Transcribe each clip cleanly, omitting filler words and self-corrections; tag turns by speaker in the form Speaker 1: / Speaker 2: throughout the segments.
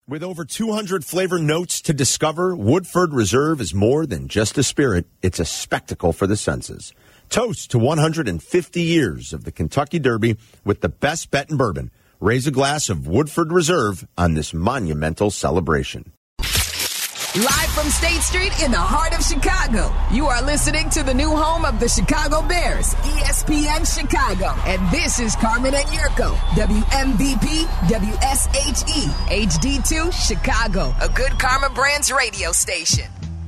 Speaker 1: With over 200 flavor notes to discover, Woodford Reserve is more than just a spirit. It's a spectacle for the senses. Toast to 150 years of the Kentucky Derby with the best bet in bourbon. Raise a glass of Woodford Reserve on this monumental celebration.
Speaker 2: Live from State Street in the heart of Chicago, you are listening to the new home of the Chicago Bears, ESPN Chicago. And this is Carmen and Yurko, WMVP, WSHE, HD2, Chicago, a good Karma Brands radio station.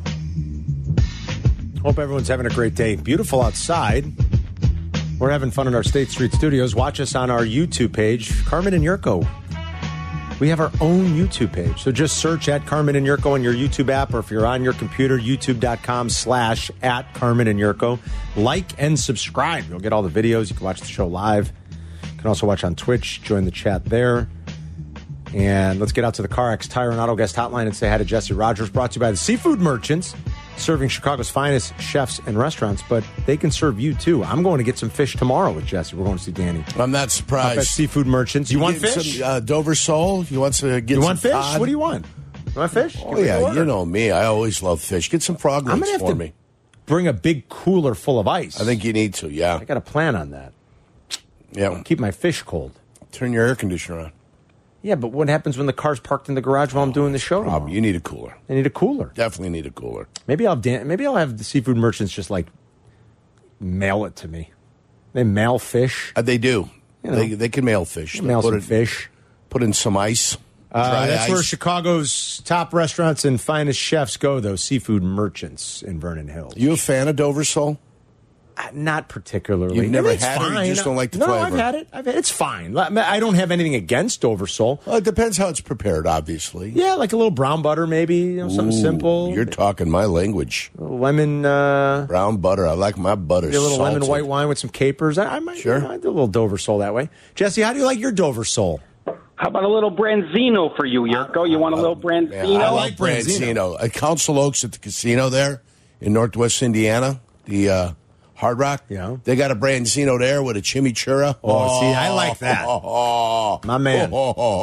Speaker 3: Hope everyone's having a great day. Beautiful outside. We're having fun in our State Street studios. Watch us on our YouTube page, Carmen and Yurko. We have our own YouTube page. So just search at Carmen and Yurko on your YouTube app, or if you're on your computer, youtube.com/@Carmen and Yurko. Like and subscribe. You'll get all the videos. You can watch the show live. You can also watch on Twitch. Join the chat there. And let's get out to the CarX Tire and Auto Guest Hotline and say hi to Jesse Rogers, brought to you by the Seafood Merchants, serving Chicago's finest chefs and restaurants, but they can serve you, too. I'm going to get some fish tomorrow with Jesse. We're going to see Danny.
Speaker 4: I'm not surprised.
Speaker 3: Up at Seafood Merchants. You want fish?
Speaker 4: Some, Dover sole? You want to get
Speaker 3: You want fish?
Speaker 4: cod?
Speaker 3: What do you want? You want fish?
Speaker 4: Oh, yeah, you know me. I always love fish. Get some frog legs for me.
Speaker 3: Bring a big cooler full of ice.
Speaker 4: I think you need to, yeah.
Speaker 3: I got a plan on that.
Speaker 4: Yeah.
Speaker 3: Keep my fish cold.
Speaker 4: Turn your air conditioner on.
Speaker 3: Yeah, but what happens when the car's parked in the garage while I'm doing the show?
Speaker 4: You need a cooler.
Speaker 3: I need a cooler.
Speaker 4: Definitely need a cooler.
Speaker 3: Maybe I'll have the Seafood Merchants just like mail it to me. They mail fish.
Speaker 4: They do.
Speaker 3: You know,
Speaker 4: they can mail fish.
Speaker 3: Mail some fish.
Speaker 4: Put in some ice.
Speaker 3: That's
Speaker 4: ice.
Speaker 3: where Chicago's top restaurants and finest chefs go, though. Seafood Merchants in Vernon Hills.
Speaker 4: You a fan of Dover sole?
Speaker 3: Not particularly.
Speaker 4: You've never
Speaker 3: it's
Speaker 4: had
Speaker 3: fine.
Speaker 4: it? You just don't like the
Speaker 3: no,
Speaker 4: flavor?
Speaker 3: I've had it. It's fine. I don't have anything against Dover sole.
Speaker 4: Well, it depends how it's prepared, obviously.
Speaker 3: Yeah, like a little brown butter, maybe. Something simple.
Speaker 4: You're talking my language.
Speaker 3: Lemon.
Speaker 4: Brown butter. I like my butter
Speaker 3: A little
Speaker 4: salted.
Speaker 3: lemon white wine with some capers. I might.
Speaker 4: Sure.
Speaker 3: I do a little Dover sole that way. Jesse, how do you like your Dover sole?
Speaker 5: How about a little Branzino for you, Yurko? You want a little Branzino?
Speaker 4: I like Branzino. At Council Oaks at the casino there in Northwest Indiana, the Hard Rock.
Speaker 3: Yeah.
Speaker 4: They got a Branzino there with a chimichurra.
Speaker 3: See, I like that. My man.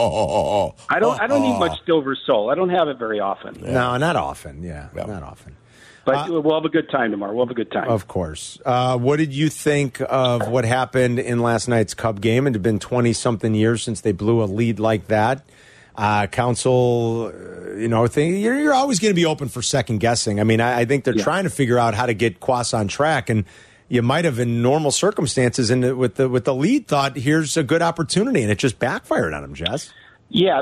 Speaker 5: I don't eat much Dover sole. I don't have it very often.
Speaker 3: Yeah. No, not often. Yeah, not often.
Speaker 5: But we'll have a good time tomorrow. We'll have a good time.
Speaker 3: Of course. What did you think of what happened in last night's Cub game? It had been 20-something years since they blew a lead like that. Council, you're always going to be open for second guessing. I mean, I think they're trying to figure out how to get Quas on track, and you might have, in normal circumstances, and with the lead, thought here's a good opportunity, and it just backfired on him, Jess.
Speaker 5: Yeah,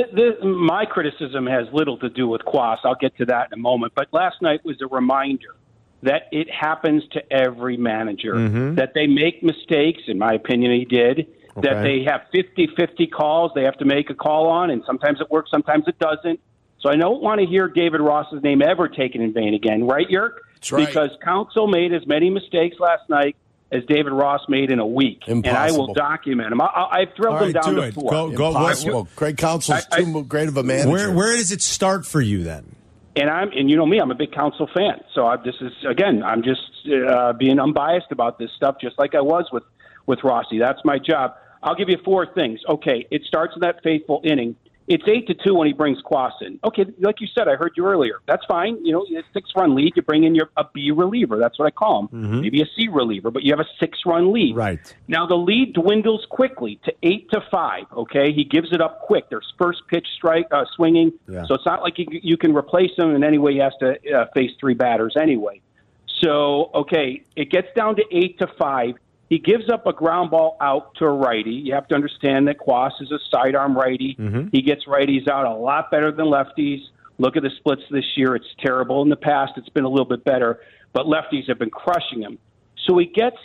Speaker 5: my criticism has little to do with Quas. I'll get to that in a moment. But last night was a reminder that it happens to every manager, that they make mistakes. In my opinion, he did. Okay. That they have 50-50 calls they have to make a call on, and sometimes it works, sometimes it doesn't. So I don't want to hear David Ross's name ever taken in vain again, right, Yerk?
Speaker 4: That's right.
Speaker 5: Because Council made as many mistakes last night as David Ross made in a week.
Speaker 4: Impossible.
Speaker 5: And I will document them. I've drilled them down to 4.
Speaker 4: Impossible. Craig Council's too great of a manager.
Speaker 3: Where does it start for you then?
Speaker 5: And you know me, I'm a big Council fan. So I'm just being unbiased about this stuff, just like I was with Rossi. That's my job. I'll give you 4 things. Okay, it starts in that faithful inning. It's 8-2 when he brings Quas in. Okay, like you said, I heard you earlier. That's fine. You know, a 6-run lead, you bring in a B reliever. That's what I call him. Maybe a C reliever, but you have a 6-run lead.
Speaker 3: Right.
Speaker 5: Now the lead dwindles quickly to 8-5. Okay, he gives it up quick. There's first pitch swinging, so it's not like you can replace him in any way. He has to face 3 batters anyway. So okay, it gets down to 8-5. He gives up a ground ball out to a righty. You have to understand that Quas is a sidearm righty. He gets righties out a lot better than lefties. Look at the splits this year. It's terrible. In the past, it's been a little bit better, but lefties have been crushing him. So he gets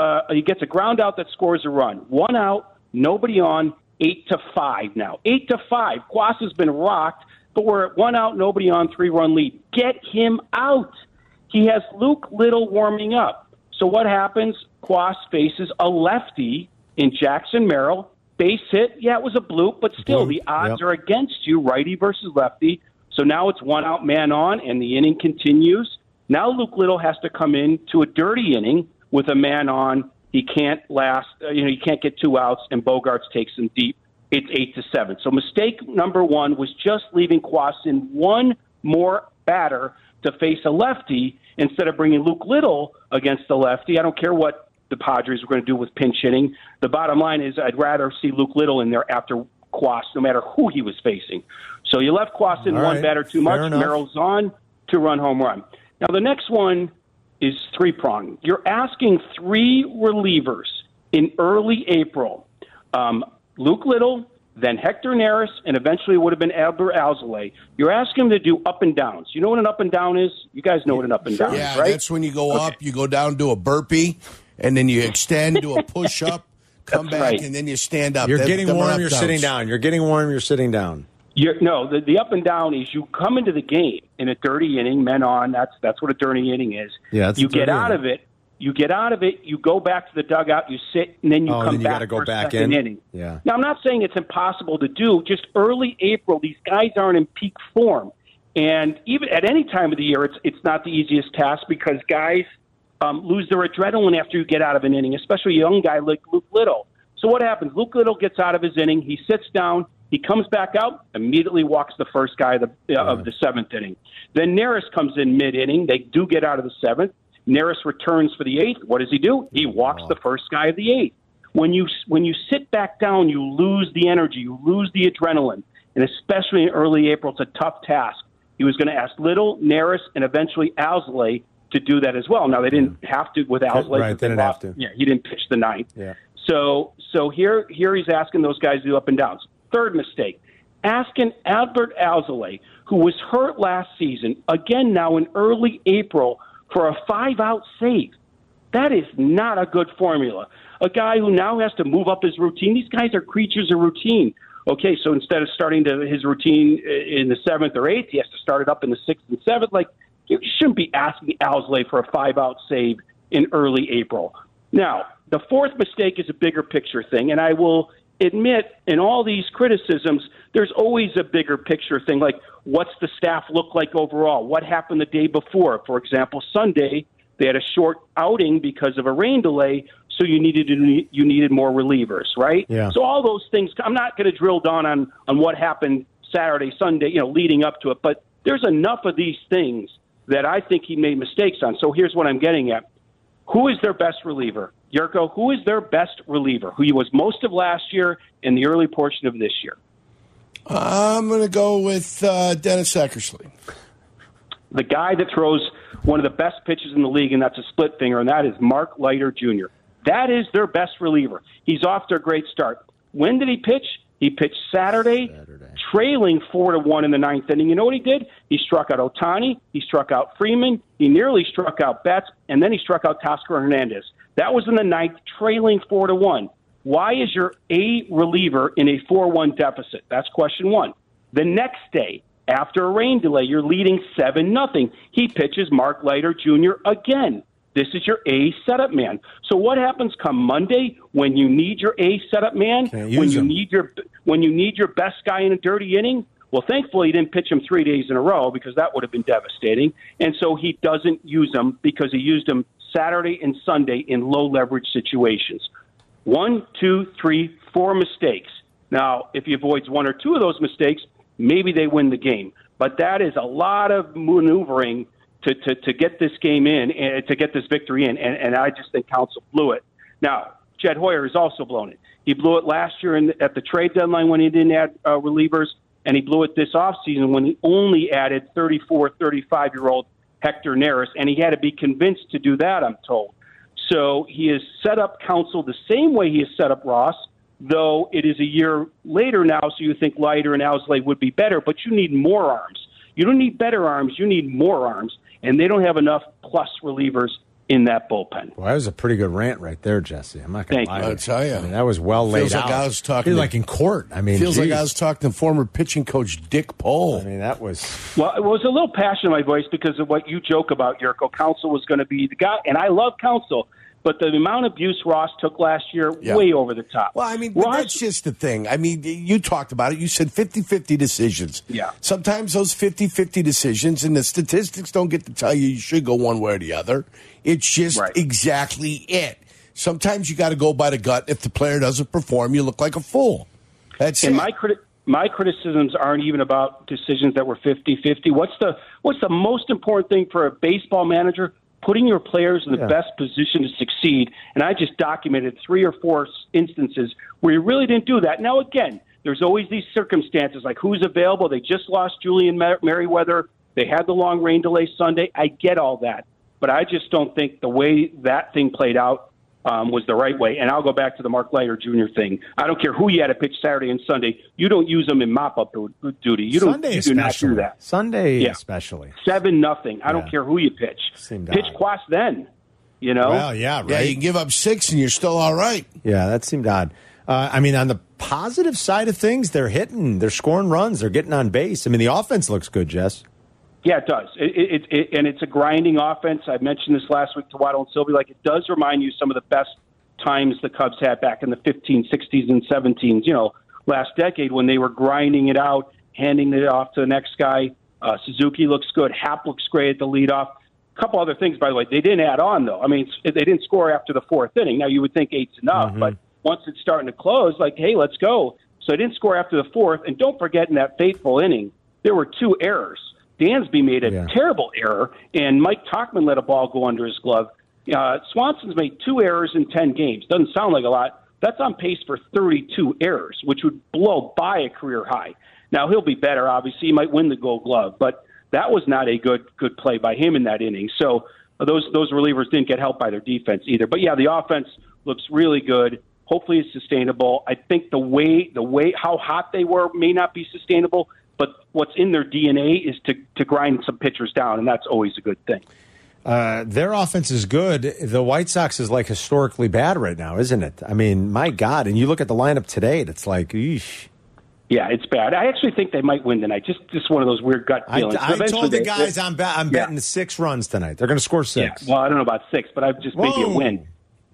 Speaker 5: a ground out that scores a run. 1 out, nobody on, 8-5 now. 8-5. Quas has been rocked, but we're at 1 out, nobody on, 3-run lead. Get him out. He has Luke Little warming up. So what happens? Quas faces a lefty in Jackson Merrill. Base hit. Yeah, it was a bloop, but still the odds are against you, righty versus lefty. So now it's 1 out, man on, and the inning continues. Now Luke Little has to come in to a dirty inning with a man on. He can't last. He can't get 2 outs, and Bogarts takes him deep it's 8-7. So mistake number one was just leaving Quasin one more batter to face a lefty instead of bringing Luke Little against the lefty. I don't care what the Padres were going to do with pinch hitting. The bottom line is I'd rather see Luke Little in there after Quas, no matter who he was facing. So you left Quasin one batter too much. Merrill's on, 2-run home run. Now the next one is three-pronged. You're asking three relievers in early April. Luke Little, then Hector Neris, and eventually it would have been Adbert Alzolay. You're asking him to do up and downs. You know what an up and down is? You guys know what an up and down is, right?
Speaker 4: That's when you go up, you go down, do a burpee, and then you extend, do a push-up, come back, and then you stand up.
Speaker 3: You're getting warm, you're sitting down. You're getting warm, you're sitting down.
Speaker 5: The up and down is you come into the game in a dirty inning, men on. That's what a dirty inning is.
Speaker 3: Yeah,
Speaker 5: you get out of it. You get out of it, you go back to the dugout, you sit, and then you come back for a second inning.
Speaker 3: Yeah.
Speaker 5: Now, I'm not saying it's impossible to do. Just early April, these guys aren't in peak form. And even at any time of the year, it's not the easiest task because guys lose their adrenaline after you get out of an inning, especially a young guy like Luke Little. So what happens? Luke Little gets out of his inning, he sits down, he comes back out, immediately walks the first guy of the seventh inning. Then Neris comes in mid-inning. They do get out of the seventh. Neris returns for the eighth. What does he do? He walks the first guy of the eighth. When you sit back down, you lose the energy, you lose the adrenaline, and especially in early April, it's a tough task. He was going to ask Little, Neris, and eventually Alzolay to do that as well. Now, they didn't have to with Alzolay.
Speaker 3: Right, they didn't have to.
Speaker 5: Yeah, he didn't pitch the ninth.
Speaker 3: Yeah.
Speaker 5: So here he's asking those guys to do up and downs. Third mistake, asking Adbert Alzolay, who was hurt last season, again now in early April, for a 5-out save. That is not a good formula. A guy who now has to move up his routine. These guys are creatures of routine. Okay, so instead of starting his routine in the 7th or 8th, he has to start it up in the 6th and 7th. Like, you shouldn't be asking Alzolay for a 5-out save in early April. Now, the fourth mistake is a bigger picture thing, and I will admit in all these criticisms, there's always a bigger picture thing, like what's the staff look like overall? What happened the day before? For example, Sunday, they had a short outing because of a rain delay, so you needed more relievers, right?
Speaker 3: Yeah.
Speaker 5: So all those things, I'm not going to drill down on what happened Saturday, Sunday, leading up to it, but there's enough of these things that I think he made mistakes on. So here's what I'm getting at. Who is their best reliever? Yurko, who is their best reliever? Who he was most of last year and the early portion of this year?
Speaker 4: I'm going to go with Dennis Eckersley.
Speaker 5: The guy that throws one of the best pitches in the league, and that's a split finger, and that is Mark Leiter Jr. That is their best reliever. He's off to a great start. When did he pitch? He pitched Saturday. Trailing 4-1 in the ninth inning. You know what he did? He struck out Ohtani. He struck out Freeman. He nearly struck out Betts, and then he struck out Teoscar Hernandez. That was in the ninth, trailing 4-1. Why is your A reliever in a 4-1 deficit? That's question one. The next day, after a rain delay, you're leading 7-0. He pitches Mark Leiter Jr. again. This is your A setup man. So what happens come Monday when you need your A setup man? When you need your best guy in a dirty inning? Well, thankfully, he didn't pitch him 3 days in a row because that would have been devastating. And so he doesn't use him because he used him Saturday and Sunday in low leverage situations. 1, 2, 3, 4 mistakes. Now, if he avoids one or two of those mistakes, maybe they win the game. But that is a lot of maneuvering to get this game in and to get this victory in, and I just think Counsell blew it. Now, Jed Hoyer has also blown it. He blew it last year at the trade deadline when he didn't add relievers, and he blew it this offseason when he only added 34, 35-year-old Hector Neris, and he had to be convinced to do that, I'm told. So he has set up Counsell the same way he has set up Ross, though it is a year later now, so you think Leiter and Alzolay would be better, but you need more arms. You don't need better arms, you need more arms, and they don't have enough plus relievers in that bullpen.
Speaker 3: Well, that was a pretty good rant right there, Jesse. I'm not going to lie.
Speaker 4: I'll tell you.
Speaker 3: I mean, that was well laid
Speaker 4: Feels
Speaker 3: out.
Speaker 4: Like I was talking
Speaker 3: Feels like in court. I mean,
Speaker 4: feels like I was talking to former pitching coach Dick Pohl.
Speaker 3: I mean, that was...
Speaker 5: Well, it was a little passion in my voice because of what you joke about, Yurko. Counsell was going to be the guy, and I love Counsell. But the amount of abuse Ross took last year, way over the top.
Speaker 4: Well, I mean, that's just the thing. I mean, you talked about it. You said 50-50 decisions.
Speaker 5: Yeah.
Speaker 4: Sometimes those 50-50 decisions, and the statistics don't get to tell you should go one way or the other. It's just exactly it. Sometimes you got to go by the gut. If the player doesn't perform, you look like a fool. That's
Speaker 5: and
Speaker 4: it.
Speaker 5: My criticisms aren't even about decisions that were 50-50. What's the most important thing for a baseball manager? Putting your players in the best position to succeed. And I just documented 3 or 4 instances where you really didn't do that. Now, again, there's always these circumstances like who's available. They just lost Julian Merriweather. They had the long rain delay Sunday. I get all that. But I just don't think the way that thing played out was the right way. And I'll go back to the Mark Leiter Jr. thing. I don't care who you had to pitch Saturday and Sunday. You don't use them in mop-up duty. You do not do that.
Speaker 3: Sunday especially.
Speaker 5: 7-0. I don't care who you pitch. Pitch Quas then, you know?
Speaker 3: Well, yeah, right.
Speaker 4: Yeah, you can give up 6 and you're still all right.
Speaker 3: Yeah, that seemed odd. I mean, on the positive side of things, they're hitting. They're scoring runs. They're getting on base. I mean, the offense looks good, Jess.
Speaker 5: Yeah, it does. And it's a grinding offense. I mentioned this last week to Waddle and Sylvie. Like, it does remind you some of the best times the Cubs had back in the 15s, 60s, and 17s, you know, last decade when they were grinding it out, handing it off to the next guy. Suzuki looks good. Happ looks great at the leadoff. A couple other things, by the way. They didn't add on, though. I mean, they didn't score after the 4th inning. Now, you would think 8's enough, but once it's starting to close, like, hey, let's go. So they didn't score after the 4th. And don't forget, in that fateful inning, there were 2 errors. Dansby made a terrible error, and Mike Tauchman let a ball go under his glove. Swanson's made 2 errors in 10 games. Doesn't sound like a lot. That's on pace for 32 errors, which would blow by a career high. Now, he'll be better, obviously. He might win the Gold Glove, but that was not a good play by him in that inning. So those relievers didn't get helped by their defense either. But, yeah, the offense looks really good. Hopefully it's sustainable. I think the way how hot they were may not be sustainable, but what's in their DNA is to grind some pitchers down, and that's always a good thing.
Speaker 3: Their offense is good. The White Sox is like historically bad right now, isn't it? I mean, my God. And you look at the lineup today, and it's like, eesh.
Speaker 5: Yeah, it's bad. I actually think they might win tonight. Just one of those weird gut feelings.
Speaker 3: I told the guys I'm betting 6 runs tonight. They're going to score 6.
Speaker 5: Yeah, well, I don't know about 6, but I've just maybe a win.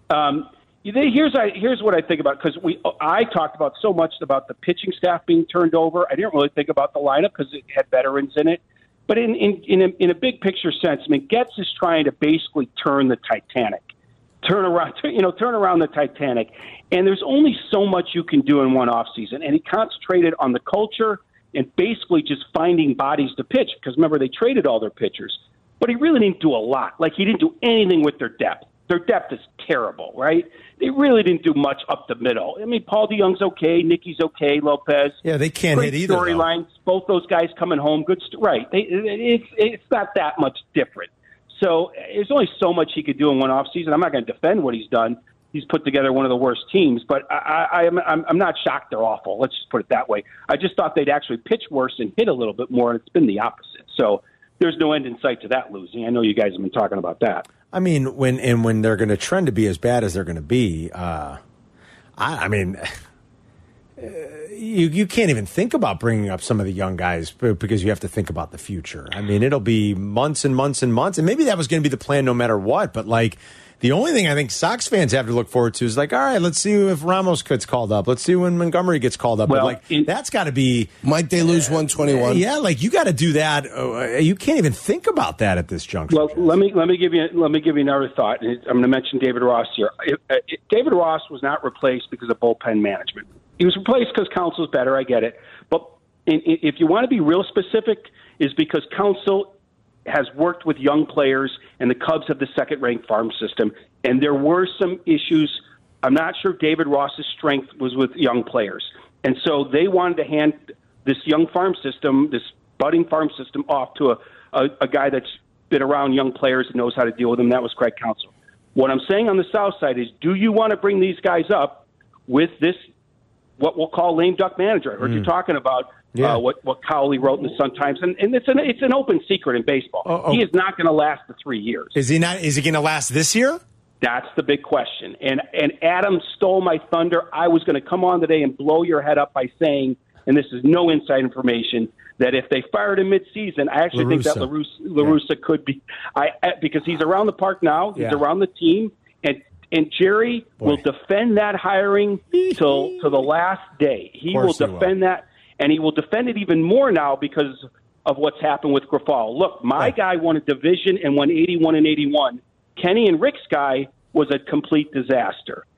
Speaker 5: Here's what I think about, because I talked about so much about the pitching staff being turned over. I didn't really think about the lineup because it had veterans in it. But in a big picture sense, I mean, Getz is trying to basically turn the Titanic, turn around the Titanic. And there's only so much you can do in one offseason. And he concentrated on the culture and basically just finding bodies to pitch. Because remember, they traded all their pitchers, but he really didn't do a lot. Like, he didn't do anything with their depth. Their depth is terrible, right? They really didn't do much up the middle. I mean, Paul DeYoung's okay, Nicky's okay, Lopez.
Speaker 3: Yeah, they can't hit either.
Speaker 5: Storylines, both those guys coming home, good. Right? It's not that much different. So there's only so much he could do in one offseason. I'm not going to defend what he's done. He's put together one of the worst teams, but I'm not shocked they're awful. Let's just put it that way. I just thought they'd actually pitch worse and hit a little bit more, and it's been the opposite. So there's no end in sight to that losing. I know you guys have been talking about that.
Speaker 3: I mean, when they're going to trend to be as bad as they're going to be, I mean, you can't even think about bringing up some of the young guys because you have to think about the future. I mean, it'll be months and months and months, and maybe that was going to be the plan no matter what. But like, the only thing I think Sox fans have to look forward to is like, all right, let's see if Ramos gets called up. Let's see when Montgomery gets called up.
Speaker 5: Well,
Speaker 3: but like, that's got to be.
Speaker 4: Might they lose 121?
Speaker 3: Yeah, like you got to do that. You can't even think about that at this juncture.
Speaker 5: Well, let me give you another thought. I'm going to mention David Ross here. David Ross was not replaced because of bullpen management. He was replaced because Counsell's better. I get it, but if you want to be real specific, is because Counsell has worked with young players, and the Cubs have the second-ranked farm system. And there were some issues. I'm not sure David Ross's strength was with young players. And so they wanted to hand this young farm system, this budding farm system, off to a guy that's been around young players and knows how to deal with them. That was Craig Counsell. What I'm saying on the south side is, do you want to bring these guys up with this, what we'll call lame duck manager? I heard you talking about what Cowley wrote in the Sun-Times, and it's an open secret in baseball. He is not going to last the 3 years.
Speaker 3: Is he not? Is he going to last this year?
Speaker 5: That's the big question. And Adam stole my thunder. I was going to come on today and blow your head up by saying, and this is no inside information, that if they fired him mid-season, I actually think that La Russa could be, because he's around the park now, he's around the team, and Jerry will defend that hiring till the last day. He will defend that, and he will defend it even more now because of what's happened with Grifol. Look, my guy won a division and won 81 and 81. Kenny and Rick's guy was a complete disaster.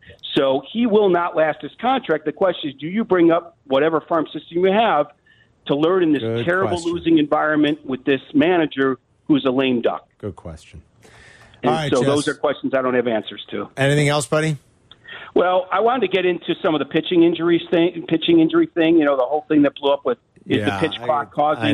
Speaker 5: So he will not last his contract. The question is, do you bring up whatever farm system you have to learn in this terrible losing environment with this manager who's a lame duck?
Speaker 3: Good question.
Speaker 5: And
Speaker 3: all right,
Speaker 5: so
Speaker 3: Jess,
Speaker 5: those are questions I don't have answers to.
Speaker 3: Anything else, buddy?
Speaker 5: Well, I wanted to get into some of the pitching injury thing. You know, the whole thing that blew up with the pitch clock causing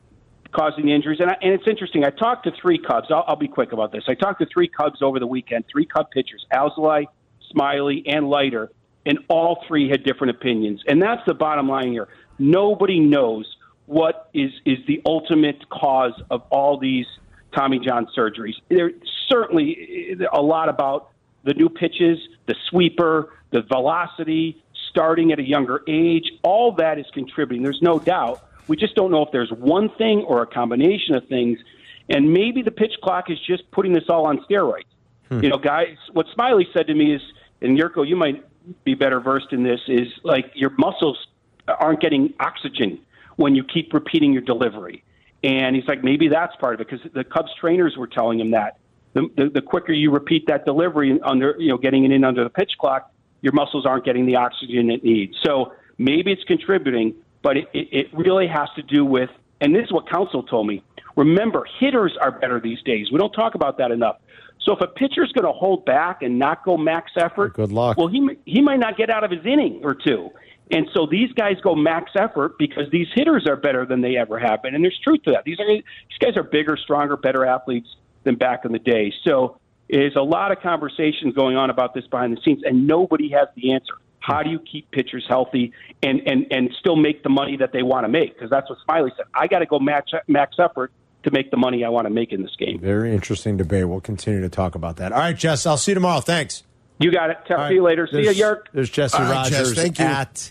Speaker 5: the injuries. And it's interesting. I talked to 3 Cubs. I'll be quick about this. I talked to 3 Cubs over the weekend, 3 Cub pitchers, Alzolay, Smiley, and Leiter, and all 3 had different opinions. And that's the bottom line here. Nobody knows what is the ultimate cause of all these Tommy John surgeries. There's certainly a lot about the new pitches, the sweeper, the velocity, starting at a younger age. All that is contributing. There's no doubt. We just don't know if there's one thing or a combination of things. And maybe the pitch clock is just putting this all on steroids. You know, guys, what Smiley said to me is, and Yurko, you might be better versed in this, is like your muscles aren't getting oxygen when you keep repeating your delivery. And he's like, maybe that's part of it, because the Cubs trainers were telling him that. The quicker you repeat that delivery under, you know, getting it in under the pitch clock, your muscles aren't getting the oxygen it needs. So maybe it's contributing, but it really has to do with, and this is what Counsell told me, remember, hitters are better these days. We don't talk about that enough. So if a pitcher's going to hold back and not go max effort,
Speaker 3: good luck.
Speaker 5: Well, he might not get out of his inning or 2. And so these guys go max effort because these hitters are better than they ever have been. And there's truth to that. These guys are bigger, stronger, better athletes than back in the day. So there's a lot of conversations going on about this behind the scenes, and nobody has the answer. How do you keep pitchers healthy and still make the money that they want to make? Because that's what Smiley said. I got to go max effort to make the money I want to make in this game.
Speaker 3: Very interesting debate. We'll continue to talk about that. All right, Jess, I'll see you tomorrow. Thanks.
Speaker 5: You got it. See you later. See you, Yerk.
Speaker 3: There's Jesse Rogers at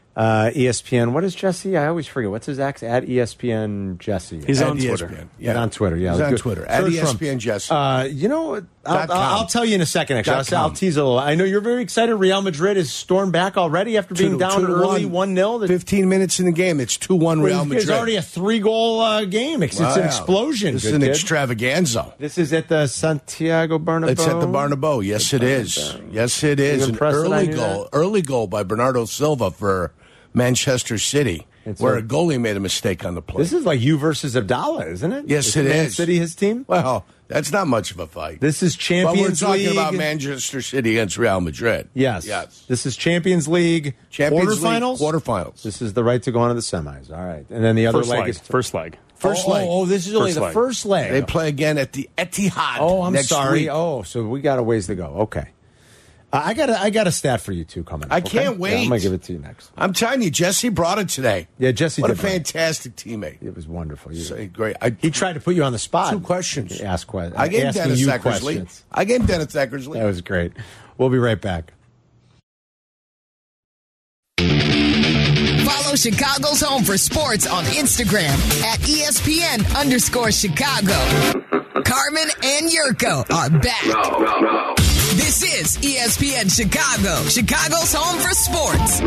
Speaker 3: ESPN. What is Jesse? I always forget. What's his ex? At ESPN Jesse.
Speaker 4: He's on
Speaker 3: Twitter.
Speaker 4: ESPN.
Speaker 3: Yeah. He's on Twitter. Yeah,
Speaker 4: he's on Twitter. At ESPN Jesse.
Speaker 3: You know, I'll tell you in a second, actually. I'll tease a little. I know you're very excited. Real Madrid has stormed back already after being down early 1-0.
Speaker 4: 15 minutes in the game. It's 2-1 Real Madrid.
Speaker 3: It's already a 3-goal game. It's an explosion.
Speaker 4: This is an extravaganza.
Speaker 3: This is at the Santiago Bernabeu.
Speaker 4: It's at the Bernabeu. Yes, it is. Yes, it is. An early goal by Bernardo Silva for Manchester City, where a goalie made a mistake on the play.
Speaker 3: This is like you versus Abdallah, isn't it?
Speaker 4: Yes, it is.
Speaker 3: Man City, his team?
Speaker 4: Well, that's not much of a fight.
Speaker 3: This is Champions League.
Speaker 4: But we're talking about Manchester City against Real Madrid.
Speaker 3: Yes. This is Champions League quarterfinals?
Speaker 4: Quarterfinals.
Speaker 3: This is the right to go on to the semis. All right. And then the other leg is...
Speaker 6: First leg.
Speaker 3: Oh, this is only the first leg.
Speaker 4: They play again at the Etihad.
Speaker 3: Oh, I'm sorry.
Speaker 4: Week.
Speaker 3: Oh, so we got a ways to go. Okay. I got a stat for you, too, coming up.
Speaker 4: I can't wait.
Speaker 3: Yeah, I'm going to give it to you next.
Speaker 4: I'm telling you, Jesse brought it today.
Speaker 3: Yeah, Jesse
Speaker 4: did. What a fantastic teammate.
Speaker 3: It was wonderful.
Speaker 4: Great.
Speaker 3: He tried to put you on the spot.
Speaker 4: 2 questions.
Speaker 3: Ask questions.
Speaker 4: I gave Dennis Eckersley.
Speaker 3: That was great. We'll be right back.
Speaker 2: Follow Chicago's Home for Sports on Instagram at ESPN_Chicago. Carmen and Yurko are back. This is ESPN Chicago, Chicago's Home for Sports.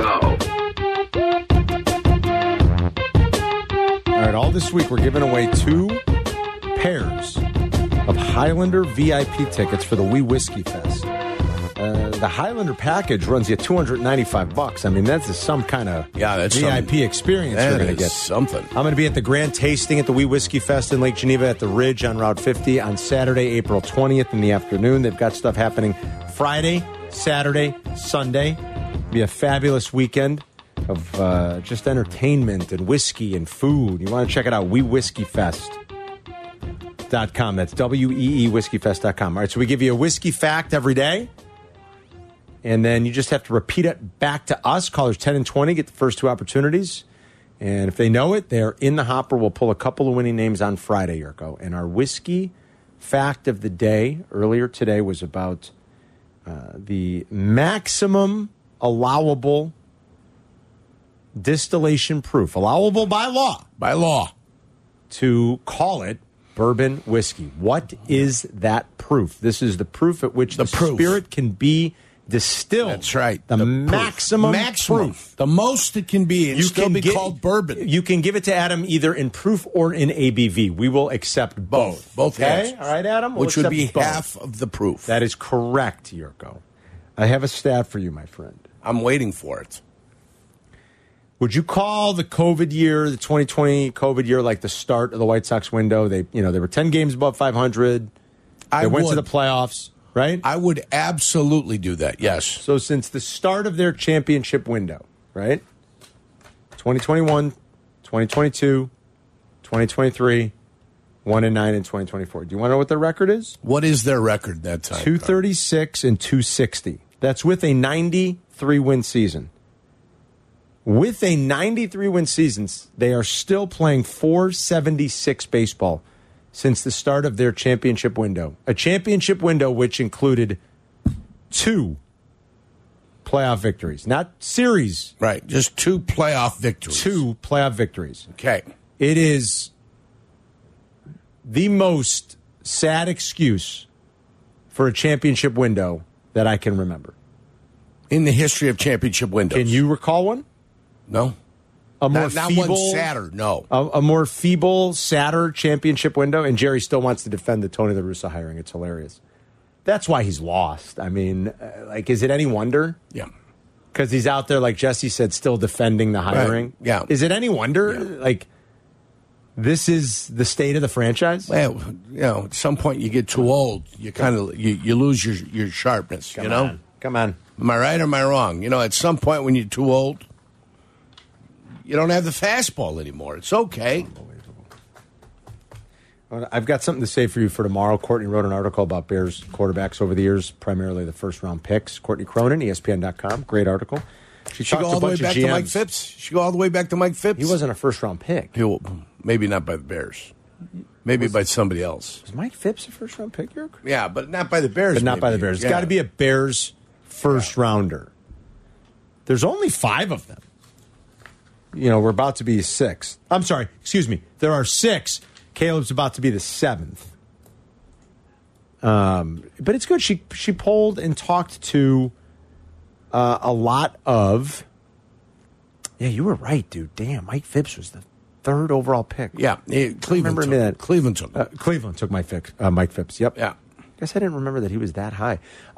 Speaker 3: All right, all this week we're giving away 2 pairs of Highlander VIP tickets for the Wee Whiskey Fest. The Highlander package runs you $295. I mean, that's some kind of VIP experience you're going to get.
Speaker 4: Something.
Speaker 3: I'm going to be at the Grand Tasting at the Wee Whiskey Fest in Lake Geneva at the Ridge on Route 50 on Saturday, April 20th in the afternoon. They've got stuff happening Friday, Saturday, Sunday. It'll be a fabulous weekend of just entertainment and whiskey and food. You want to check it out, WeeWhiskeyFest.com. That's WeeWhiskeyFest.com. All right, so we give you a whiskey fact every day. And then you just have to repeat it back to us. Callers 10 and 20 get the first 2 opportunities. And if they know it, they're in the hopper. We'll pull a couple of winning names on Friday, Yurko. And our whiskey fact of the day earlier today was about the maximum allowable distillation proof, allowable by law.
Speaker 4: By law.
Speaker 3: To call it bourbon whiskey. What is that proof? This is the proof at which the spirit can be distilled.
Speaker 4: That's right.
Speaker 3: The maximum proof.
Speaker 4: The most it can be. It still be called bourbon.
Speaker 3: You can give it to Adam either in proof or in ABV. We will accept both.
Speaker 4: Both
Speaker 3: okay?
Speaker 4: answers.
Speaker 3: All right, Adam?
Speaker 4: Which would be half of the proof.
Speaker 3: That is correct, Yurko. I have a stat for you, my friend.
Speaker 4: I'm waiting for it.
Speaker 3: Would you call the COVID year, the 2020 COVID year, like the start of the White Sox window? They were 10 games above 500. They went to the playoffs, right?
Speaker 4: I would absolutely do that, yes.
Speaker 3: So since the start of their championship window, right? 2021, 2022, 2023, 1-9 in 2024. Do you want to know what their record is?
Speaker 4: What is their record that time?
Speaker 3: 236 and 260. That's with a 93-win season. With a 93-win season, they are still playing .476 baseball since the start of their championship window. A championship window which included 2 playoff victories. Not series.
Speaker 4: Right, just 2 playoff victories.
Speaker 3: 2 playoff victories.
Speaker 4: Okay.
Speaker 3: It is the most sad excuse for a championship window that I can remember.
Speaker 4: In the history of championship windows.
Speaker 3: Can you recall one?
Speaker 4: No.
Speaker 3: A more
Speaker 4: not
Speaker 3: feeble,
Speaker 4: one sadder, no.
Speaker 3: A more feeble, sadder championship window, and Jerry still wants to defend the Tony La Russa hiring. It's hilarious. That's why he's lost. I mean, is it any wonder?
Speaker 4: Yeah.
Speaker 3: Because he's out there, like Jesse said, still defending the hiring.
Speaker 4: Right. Yeah.
Speaker 3: Is it any wonder? Yeah. This is the state of the franchise?
Speaker 4: Well, at some point you get too old. You kind of you lose your sharpness,
Speaker 3: Come on.
Speaker 4: Am I right or am I wrong? At some point when you're too old, you don't have the fastball anymore. It's okay.
Speaker 3: I've got something to say for you for tomorrow. Courtney wrote an article about Bears quarterbacks over the years, primarily the first-round picks. Courtney Cronin, ESPN.com. Great article.
Speaker 4: She go all the way back to Mike Phipps? She go all the way back to Mike Phipps?
Speaker 3: He wasn't a first-round pick.
Speaker 4: Maybe not by the Bears. Maybe by somebody else.
Speaker 3: Was Mike Phipps a first-round pick, York?
Speaker 4: Yeah, but not by the Bears.
Speaker 3: But not by the Bears. It's got to be a Bears first-rounder. There's only 5 of them. We're about to be 6. I'm sorry. Excuse me. There are 6. Caleb's about to be the 7th. But it's good. She polled and talked to a lot of. Yeah, you were right, dude. Damn, Mike Phipps was the 3rd overall pick.
Speaker 4: Yeah, Cleveland took
Speaker 3: Mike Phipps. Yep.
Speaker 4: Yeah.
Speaker 3: I guess I didn't remember that he was that high.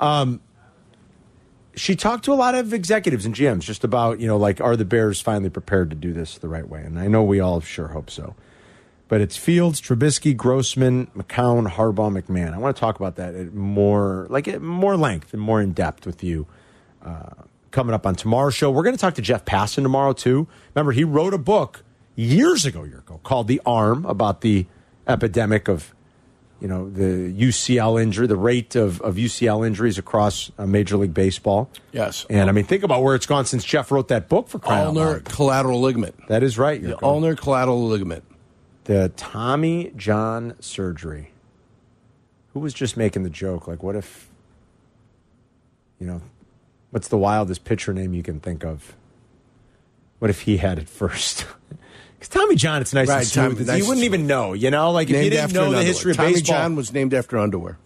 Speaker 3: She talked to a lot of executives and GMs just about, are the Bears finally prepared to do this the right way? And I know we all sure hope so. But it's Fields, Trubisky, Grossman, McCown, Harbaugh, McMahon. I want to talk about that at more length and more in depth with you coming up on tomorrow's show. We're going to talk to Jeff Passan tomorrow, too. Remember, he wrote a book years ago, called The Arm, about the epidemic of the UCL injury, the rate of UCL injuries across Major League Baseball.
Speaker 4: Yes.
Speaker 3: And, think about where it's gone since Jeff wrote that book for crying out loud.
Speaker 4: Ulnar collateral ligament.
Speaker 3: That is right.
Speaker 4: The ulnar collateral ligament.
Speaker 3: The Tommy John surgery. Who was just making the joke? What if, what's the wildest pitcher name you can think of? What if he had it first? Because Tommy John, it's nice and smooth. You wouldn't even know, if you didn't know the history of baseball.
Speaker 4: Tommy John was named after underwear.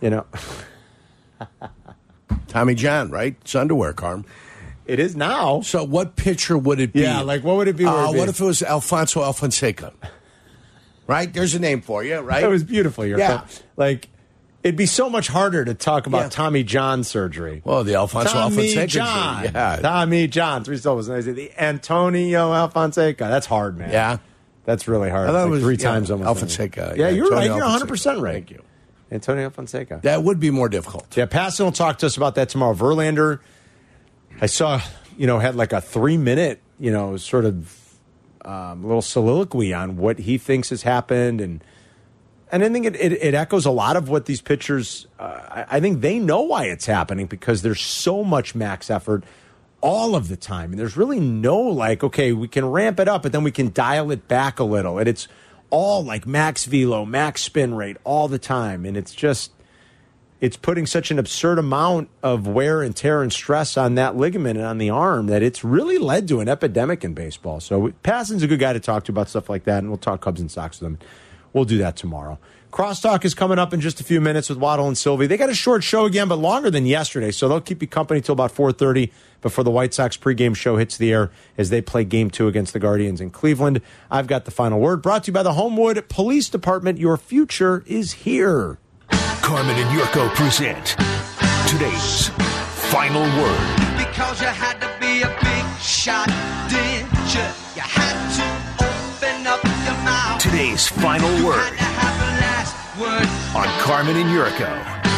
Speaker 4: Tommy John, right? It's underwear, Carm.
Speaker 3: It is now.
Speaker 4: So what pitcher would it be?
Speaker 3: Yeah, what would it be?
Speaker 4: What if it was Alfonso Alfonseca? Right? There's a name for you, right?
Speaker 3: That was beautiful.
Speaker 4: Yeah.
Speaker 3: It'd be so much harder to talk about Tommy John surgery.
Speaker 4: Well, the Alfonso Alfonseca.
Speaker 3: John.
Speaker 4: Yeah.
Speaker 3: Tommy John. 3 syllables. The Antonio Alfonseca. That's hard, man.
Speaker 4: Yeah.
Speaker 3: That's really hard.
Speaker 4: I thought it was
Speaker 3: 3 times almost.
Speaker 4: Alfonseca.
Speaker 3: Yeah, you're right. You're
Speaker 4: Alfonseca.
Speaker 3: 100% right.
Speaker 4: Thank you.
Speaker 3: Antonio Alfonseca.
Speaker 4: That would be more difficult.
Speaker 3: Yeah, Passan will talk to us about that tomorrow. Verlander, I saw, had a 3-minute, sort of little soliloquy on what he thinks has happened. And I think it echoes a lot of what these pitchers, I think they know why it's happening because there's so much max effort all of the time. And there's really no okay, we can ramp it up, but then we can dial it back a little. And it's all max velo, max spin rate all the time. And it's putting such an absurd amount of wear and tear and stress on that ligament and on the arm that it's really led to an epidemic in baseball. So Passan's a good guy to talk to about stuff like that, and we'll talk Cubs and Sox with him. We'll do that tomorrow. Crosstalk is coming up in just a few minutes with Waddle and Sylvie. They got a short show again, but longer than yesterday, so they'll keep you company till about 4:30 before the White Sox pregame show hits the air as they play Game 2 against the Guardians in Cleveland. I've got the final word. Brought to you by the Homewood Police Department. Your future is here.
Speaker 6: Carmen and Yurko present today's final word.
Speaker 7: Because you had to be a big shot, did you? You had to open up your mouth.
Speaker 6: Today's final word
Speaker 7: Had to have the last word.
Speaker 6: on Carmen and Yurko.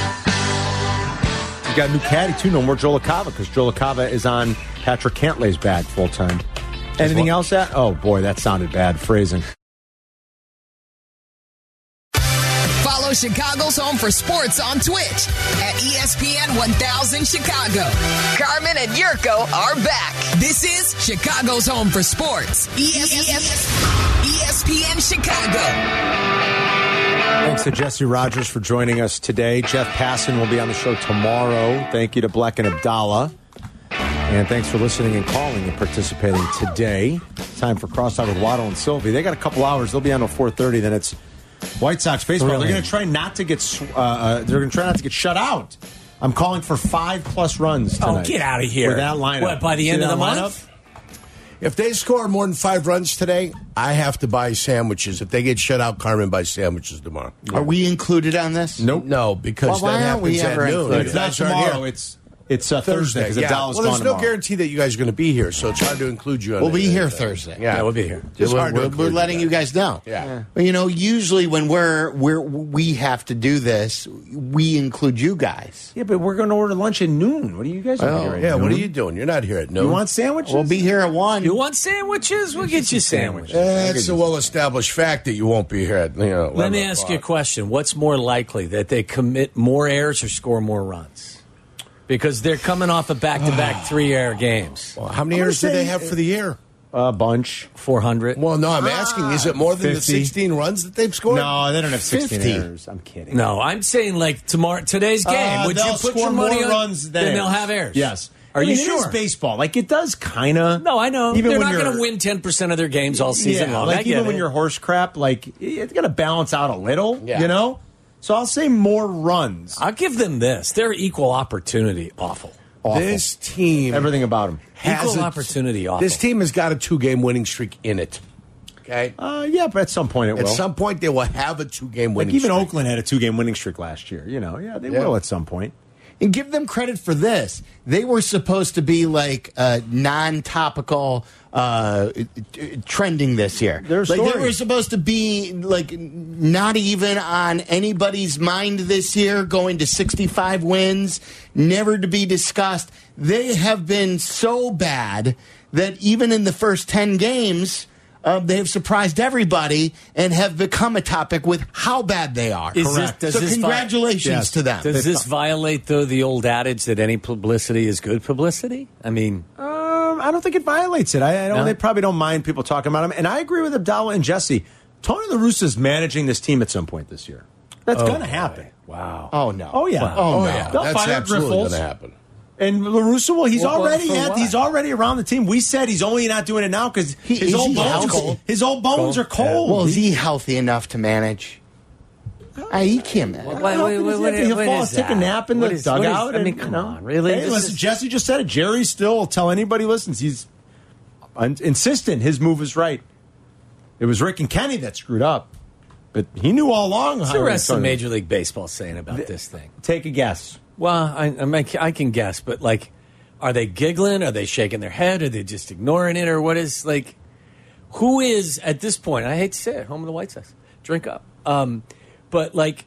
Speaker 3: You got a new caddy, too. No more Joe LaCava, because Joe LaCava is on Patrick Cantlay's bag full-time. Anything else? Oh, boy, that sounded bad phrasing.
Speaker 2: Follow Chicago's Home for Sports on Twitch at ESPN 1000 Chicago. Carmen and Yurko are back. This is Chicago's Home for Sports. ESPN Chicago.
Speaker 3: Thanks to Jesse Rogers for joining us today. Jeff Passan will be on the show tomorrow. Thank you to Black and Abdallah. And thanks for listening and calling and participating today. Time for Crosstalk with Waddle and Sylvie. They got a couple hours. They'll be on till 4:30. Then it's White Sox baseball. Really? They're going to try not to get. Shut out. I'm calling for 5+ runs tonight.
Speaker 8: Oh, get out of here!
Speaker 3: With that lineup.
Speaker 8: What, by the end of the month?
Speaker 4: If they score more than 5 runs today, I have to buy sandwiches. If they get shut out, Carmen buys sandwiches tomorrow.
Speaker 9: Yeah. Are we included on this?
Speaker 3: Nope.
Speaker 4: No, because that happens at noon.
Speaker 3: It's not tomorrow. It's Thursday because Abdallah's gone
Speaker 4: there's no
Speaker 3: tomorrow.
Speaker 4: guarantee that you guys are going to be here, so it's hard to include you on
Speaker 9: We'll be here Thursday.
Speaker 4: Yeah,
Speaker 8: we'll be here.
Speaker 9: We're letting you guys know.
Speaker 4: Yeah.
Speaker 9: But, usually when we have to do this, we include you guys.
Speaker 3: Yeah, but we're going to order lunch at noon. What are you guys doing here at noon?
Speaker 4: What are you doing? You're not here at noon.
Speaker 3: You want sandwiches?
Speaker 9: We'll be here at 1.
Speaker 8: You want sandwiches? We'll get you sandwiches.
Speaker 4: It's a well-established fact that you won't be here at
Speaker 8: Let me ask you a question. What's more likely, that they commit more errors or score more runs? Because they're coming off of back-to-back 3-error games.
Speaker 4: Well, how many errors do they have for the year?
Speaker 3: A bunch.
Speaker 8: 400.
Speaker 4: Well, no, I'm asking, is it more than
Speaker 3: 50.
Speaker 4: the 16 runs that they've scored?
Speaker 3: No, they don't have 16
Speaker 9: 50.
Speaker 3: errors. I'm kidding.
Speaker 8: No, I'm saying today's game. Would you put your money on
Speaker 3: runs
Speaker 8: then they'll have errors?
Speaker 3: Yes.
Speaker 8: Are you
Speaker 3: It
Speaker 8: sure?
Speaker 3: is baseball. Like, it does kind of.
Speaker 8: No, I know.
Speaker 3: Even
Speaker 8: they're
Speaker 3: when
Speaker 8: not going
Speaker 3: you're-
Speaker 8: to win 10% of their games all season long.
Speaker 3: Like,
Speaker 8: I get
Speaker 3: even when
Speaker 8: it.
Speaker 3: you're horse crap, like, it's got to balance out a little,
Speaker 4: Yeah.
Speaker 3: So I'll say more runs.
Speaker 8: I'll give them this. They're equal opportunity awful.
Speaker 4: This team,
Speaker 3: Everything about them.
Speaker 4: has
Speaker 8: Equal opportunity awful.
Speaker 4: This team has got a 2-game winning streak in it. Okay?
Speaker 3: Yeah, but at some point it will.
Speaker 4: At some point, they will have a 2-game
Speaker 3: like
Speaker 4: winning
Speaker 3: even
Speaker 4: streak.
Speaker 3: Oakland had a 2-game winning streak last year. Yeah, they will at some point.
Speaker 9: And give them credit for this. They were supposed to be like non-topical trending this year.
Speaker 3: Their
Speaker 9: They
Speaker 3: story.
Speaker 9: were supposed to be like not even on anybody's mind this year, going to 65 wins, never to be discussed. They have been so bad that even in the first 10 games, they have surprised everybody and have become a topic with how bad they are.
Speaker 8: Does
Speaker 9: So
Speaker 8: this
Speaker 9: congratulations to them.
Speaker 8: Does this violate, though, the old adage that any publicity is good publicity? I mean,
Speaker 3: I don't think it violates it. I don't.
Speaker 8: No?
Speaker 3: They probably don't mind people talking about him. And I agree with Abdallah and Jesse. Tony La Russa is managing this team at some point this year. That's going to happen.
Speaker 8: wow.
Speaker 9: Oh, no.
Speaker 3: Oh yeah.
Speaker 8: Wow.
Speaker 9: Oh, no.
Speaker 4: Yeah,
Speaker 3: They'll
Speaker 4: that's
Speaker 3: fire
Speaker 4: absolutely
Speaker 3: Griffles.
Speaker 4: going to happen.
Speaker 3: And La Russa, well, he's
Speaker 8: Well,
Speaker 3: already
Speaker 8: for what?
Speaker 3: he's already around the team. We said he's only not doing it now because his old bones are cold.
Speaker 9: Well, is he healthy enough to manage? He can't manage.
Speaker 3: He'll fall, take a nap in the dugout.
Speaker 8: I mean, come on, really?
Speaker 3: Hey,
Speaker 8: This
Speaker 3: listen,
Speaker 8: is-
Speaker 3: Jesse just said it. Jerry still will tell anybody who listens. He's insistent his move is right. It was Rick and Kenny that screwed up, but he knew all along.
Speaker 8: What's the rest of Major League Baseball saying about this thing?
Speaker 3: Take a guess.
Speaker 8: Well, I can guess, but like, are they giggling? Are they shaking their head? Are they just ignoring it? Or what is, like, who is, at this point, I hate to say it, home of the White Sox, drink up. But, like,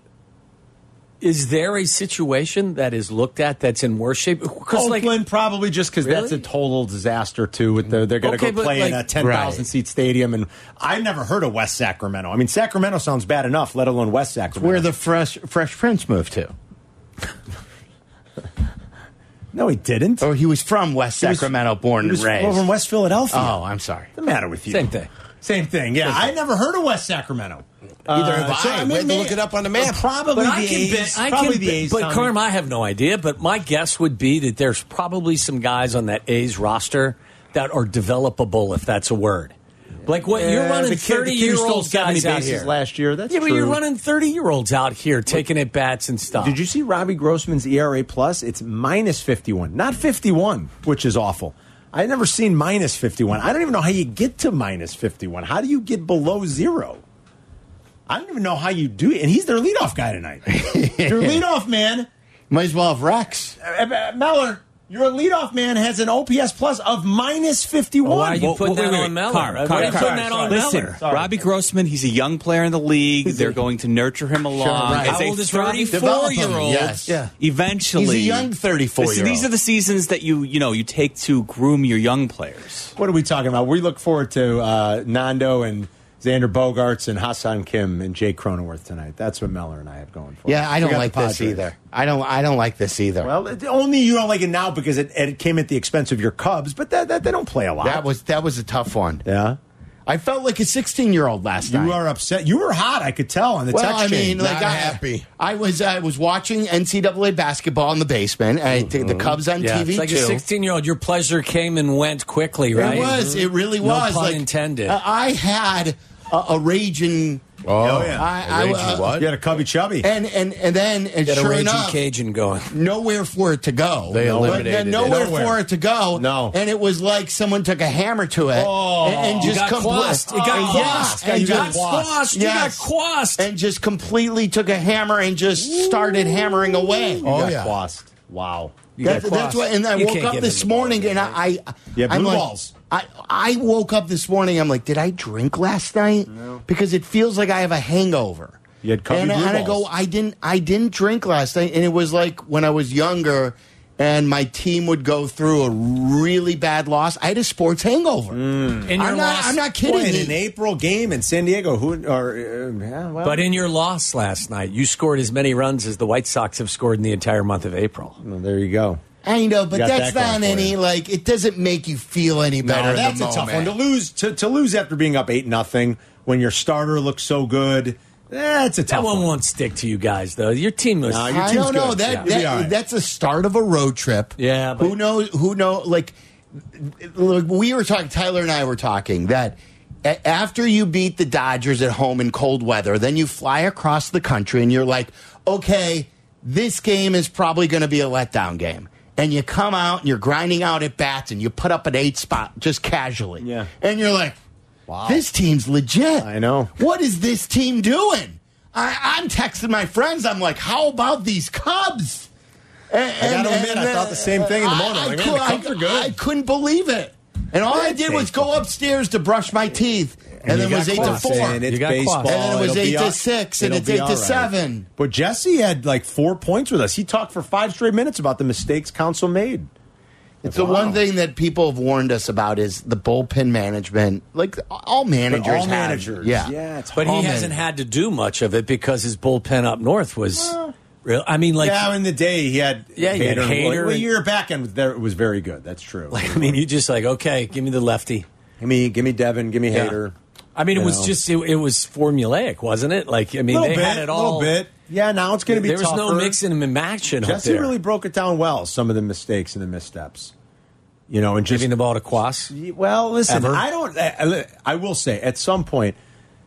Speaker 8: is there a situation that is looked at that's in worse shape?
Speaker 3: Oakland probably just because
Speaker 8: Really?
Speaker 3: that's a total disaster, too. With they're going to
Speaker 8: Okay,
Speaker 3: go
Speaker 8: but,
Speaker 3: play in
Speaker 8: like-
Speaker 3: a 10,000-seat stadium. And I've never heard of West Sacramento. I mean, Sacramento sounds bad enough, let alone West Sacramento.
Speaker 9: Where the Fresh Prince moved to.
Speaker 3: No, he didn't.
Speaker 9: Oh, he was from West Sacramento, born
Speaker 3: He
Speaker 9: and
Speaker 3: was
Speaker 9: raised.
Speaker 3: over in West Philadelphia.
Speaker 9: Oh, I'm sorry.
Speaker 3: What's the matter with you?
Speaker 8: Same thing.
Speaker 3: Same thing. Yeah, I never heard of West Sacramento.
Speaker 4: Either have I. We had to look it up on the map.
Speaker 3: Probably
Speaker 8: But
Speaker 3: the A's.
Speaker 8: I
Speaker 3: Probably
Speaker 8: can
Speaker 3: the A's.
Speaker 8: But
Speaker 3: Tommy.
Speaker 8: Carm, I have no idea. But my guess would be that there's probably some guys on that A's roster that are developable, if that's a word. Like what you're running,
Speaker 3: the kid who
Speaker 8: 30-year-old
Speaker 3: stole 70
Speaker 8: guys out
Speaker 3: bases
Speaker 8: here
Speaker 3: last year. That's
Speaker 8: yeah, but
Speaker 3: true.
Speaker 8: you're running 30-year-olds out here taking at bats and stuff.
Speaker 3: Did you see Robbie Grossman's ERA plus? It's minus 51, not 51, which is awful. I've never seen minus 51. I don't even know how you get to minus 51. How do you get below zero? I don't even know how you do it. And he's their leadoff guy tonight. Their leadoff man.
Speaker 9: Might as well have Rex.
Speaker 3: Meller. Your leadoff man has an OPS plus of minus 51.
Speaker 8: Well, why are you putting that on Miller? Why are you putting that on Miller?
Speaker 10: Robbie Grossman, he's a young player in the league. They're going to nurture him along.
Speaker 9: Sure, right.
Speaker 10: As
Speaker 8: How old
Speaker 10: a
Speaker 8: is Robbie?
Speaker 10: 34-year-old,
Speaker 9: Yes. Yeah.
Speaker 10: eventually.
Speaker 9: He's a young 34-year-old.
Speaker 10: These are the seasons that you take to groom your young players.
Speaker 3: What are we talking about? We look forward to Nando and Xander Bogaerts and Hassan Kim and Jake Cronenworth tonight. That's what Meller and I have going for us.
Speaker 9: Yeah, I don't
Speaker 3: We got
Speaker 9: like
Speaker 3: the
Speaker 9: this
Speaker 3: Padres.
Speaker 9: either. I don't like this either.
Speaker 3: Well, only you don't like it now because it came at the expense of your Cubs, but that they don't play a lot.
Speaker 9: that was a tough one.
Speaker 3: Yeah.
Speaker 9: I felt like a 16-year-old last night.
Speaker 3: You are upset. You were hot, I could tell on the text
Speaker 9: I
Speaker 3: chain.
Speaker 9: mean, like
Speaker 4: Not happy.
Speaker 9: I was watching NCAA basketball in the basement. The Cubs on
Speaker 8: Yeah,
Speaker 9: TV
Speaker 8: it's like
Speaker 9: too.
Speaker 8: a 16-year-old. Your pleasure came and went quickly, right?
Speaker 9: It was. It really
Speaker 8: No
Speaker 9: was.
Speaker 8: pun intended.
Speaker 9: I had a raging.
Speaker 4: Oh,
Speaker 3: yeah.
Speaker 4: Raging what?
Speaker 3: You had a Cubby Chubby.
Speaker 9: And then
Speaker 8: Get
Speaker 9: sure
Speaker 8: a raging
Speaker 9: enough,
Speaker 8: Cajun going.
Speaker 9: nowhere for it to go.
Speaker 4: They eliminated it.
Speaker 9: Nowhere
Speaker 3: Nowhere.
Speaker 9: for it to go.
Speaker 3: No.
Speaker 9: And it was like someone took a hammer to it and
Speaker 8: You
Speaker 9: just
Speaker 8: got quassed. It got quassed.
Speaker 9: and
Speaker 8: You got
Speaker 9: just-
Speaker 8: quassed. You got quassed.
Speaker 9: And just completely took a hammer and just started hammering away.
Speaker 4: Oh, yeah.
Speaker 3: Quassed. Wow.
Speaker 9: That's what. And I
Speaker 8: You
Speaker 9: woke
Speaker 8: can't
Speaker 9: up
Speaker 8: give
Speaker 9: this
Speaker 8: him the ball
Speaker 9: morning,
Speaker 8: again,
Speaker 9: and
Speaker 8: right?
Speaker 3: Yeah,
Speaker 9: I'm
Speaker 3: blue
Speaker 9: like,
Speaker 3: balls.
Speaker 9: I woke up this morning. I'm like, did I drink last night? No. Because it feels like I have a hangover.
Speaker 3: You had Cubby
Speaker 9: and
Speaker 3: blue
Speaker 9: I go,
Speaker 3: balls.
Speaker 9: I didn't drink last night, and it was like when I was younger, and my team would go through a really bad loss. I had a sports hangover.
Speaker 8: In your
Speaker 9: I'm not kidding.
Speaker 3: Boy, in
Speaker 9: you.
Speaker 3: an April game in San Diego,
Speaker 8: But in your loss last night, you scored as many runs as the White Sox have scored in the entire month of April.
Speaker 3: well, there you go.
Speaker 9: I know, but
Speaker 3: Got
Speaker 9: that's
Speaker 3: that going
Speaker 9: not
Speaker 3: for
Speaker 9: any
Speaker 3: you.
Speaker 9: like. It doesn't make you feel any better. in
Speaker 3: That's
Speaker 9: the
Speaker 3: a tough one
Speaker 9: moment.
Speaker 3: to lose after being up 8-0 when your starter looks so good. That's a tough
Speaker 8: That one won't stick to you guys, though. Your team was.
Speaker 3: No, your
Speaker 9: I
Speaker 3: team's
Speaker 9: don't know.
Speaker 3: good.
Speaker 9: That,
Speaker 3: Yeah. You'll be all right.
Speaker 9: that's a start of a road trip.
Speaker 8: Yeah, but-
Speaker 9: Who knows? Who knows? Like, look, we were talking. Tyler and I were talking that after you beat the Dodgers at home in cold weather, then you fly across the country and you're like, okay, this game is probably going to be a letdown game. And you come out and you're grinding out at bats and you put up an 8 spot just casually.
Speaker 3: Yeah.
Speaker 9: And you're like,
Speaker 3: Wow.
Speaker 9: this team's legit.
Speaker 3: I know.
Speaker 9: What is this team doing? I'm texting my friends. I'm like, how about these Cubs?
Speaker 3: I got to admit, I thought the same thing in the morning. Like, man, the Cubs are good.
Speaker 9: I couldn't believe it. And all I did was go upstairs to brush my teeth. And then it was 8-4.
Speaker 3: And it's
Speaker 8: You got
Speaker 3: baseball.
Speaker 8: quassed.
Speaker 9: And then it was
Speaker 3: It'll be
Speaker 9: 8-6, and
Speaker 3: it'll
Speaker 9: it's
Speaker 3: be all right.
Speaker 9: 8-7.
Speaker 3: But Jesse had like 4 points with us. He talked for 5 straight minutes about the mistakes Council made.
Speaker 9: It's the one thing that people have warned us about is the bullpen management. Like all managers
Speaker 3: all
Speaker 9: have.
Speaker 3: managers.
Speaker 9: Yeah.
Speaker 3: It's
Speaker 8: But he
Speaker 9: all
Speaker 8: hasn't
Speaker 9: men.
Speaker 8: had to do much of it because his bullpen up north was real. I mean, like,
Speaker 3: yeah, in the day he had
Speaker 8: Yeah, he had Hader.
Speaker 3: Well, your back end there was very good. That's true.
Speaker 8: I mean, you just like, okay, give me the lefty.
Speaker 3: give me Devin, give me
Speaker 8: Yeah.
Speaker 3: Hader.
Speaker 8: I mean, it
Speaker 3: You
Speaker 8: was
Speaker 3: know.
Speaker 8: just it was formulaic, wasn't it? Like, I mean,
Speaker 3: Little
Speaker 8: they
Speaker 3: bit,
Speaker 8: had it all.
Speaker 3: little bit. Yeah, now it's going to be
Speaker 8: There was
Speaker 3: tougher.
Speaker 8: no mixing and matching up
Speaker 3: Jesse
Speaker 8: there.
Speaker 3: really broke it down well. Some of the mistakes and the missteps. You know, and just
Speaker 8: Giving the ball to Quas.
Speaker 3: Well, listen,
Speaker 8: Ever?
Speaker 3: I will say at some point,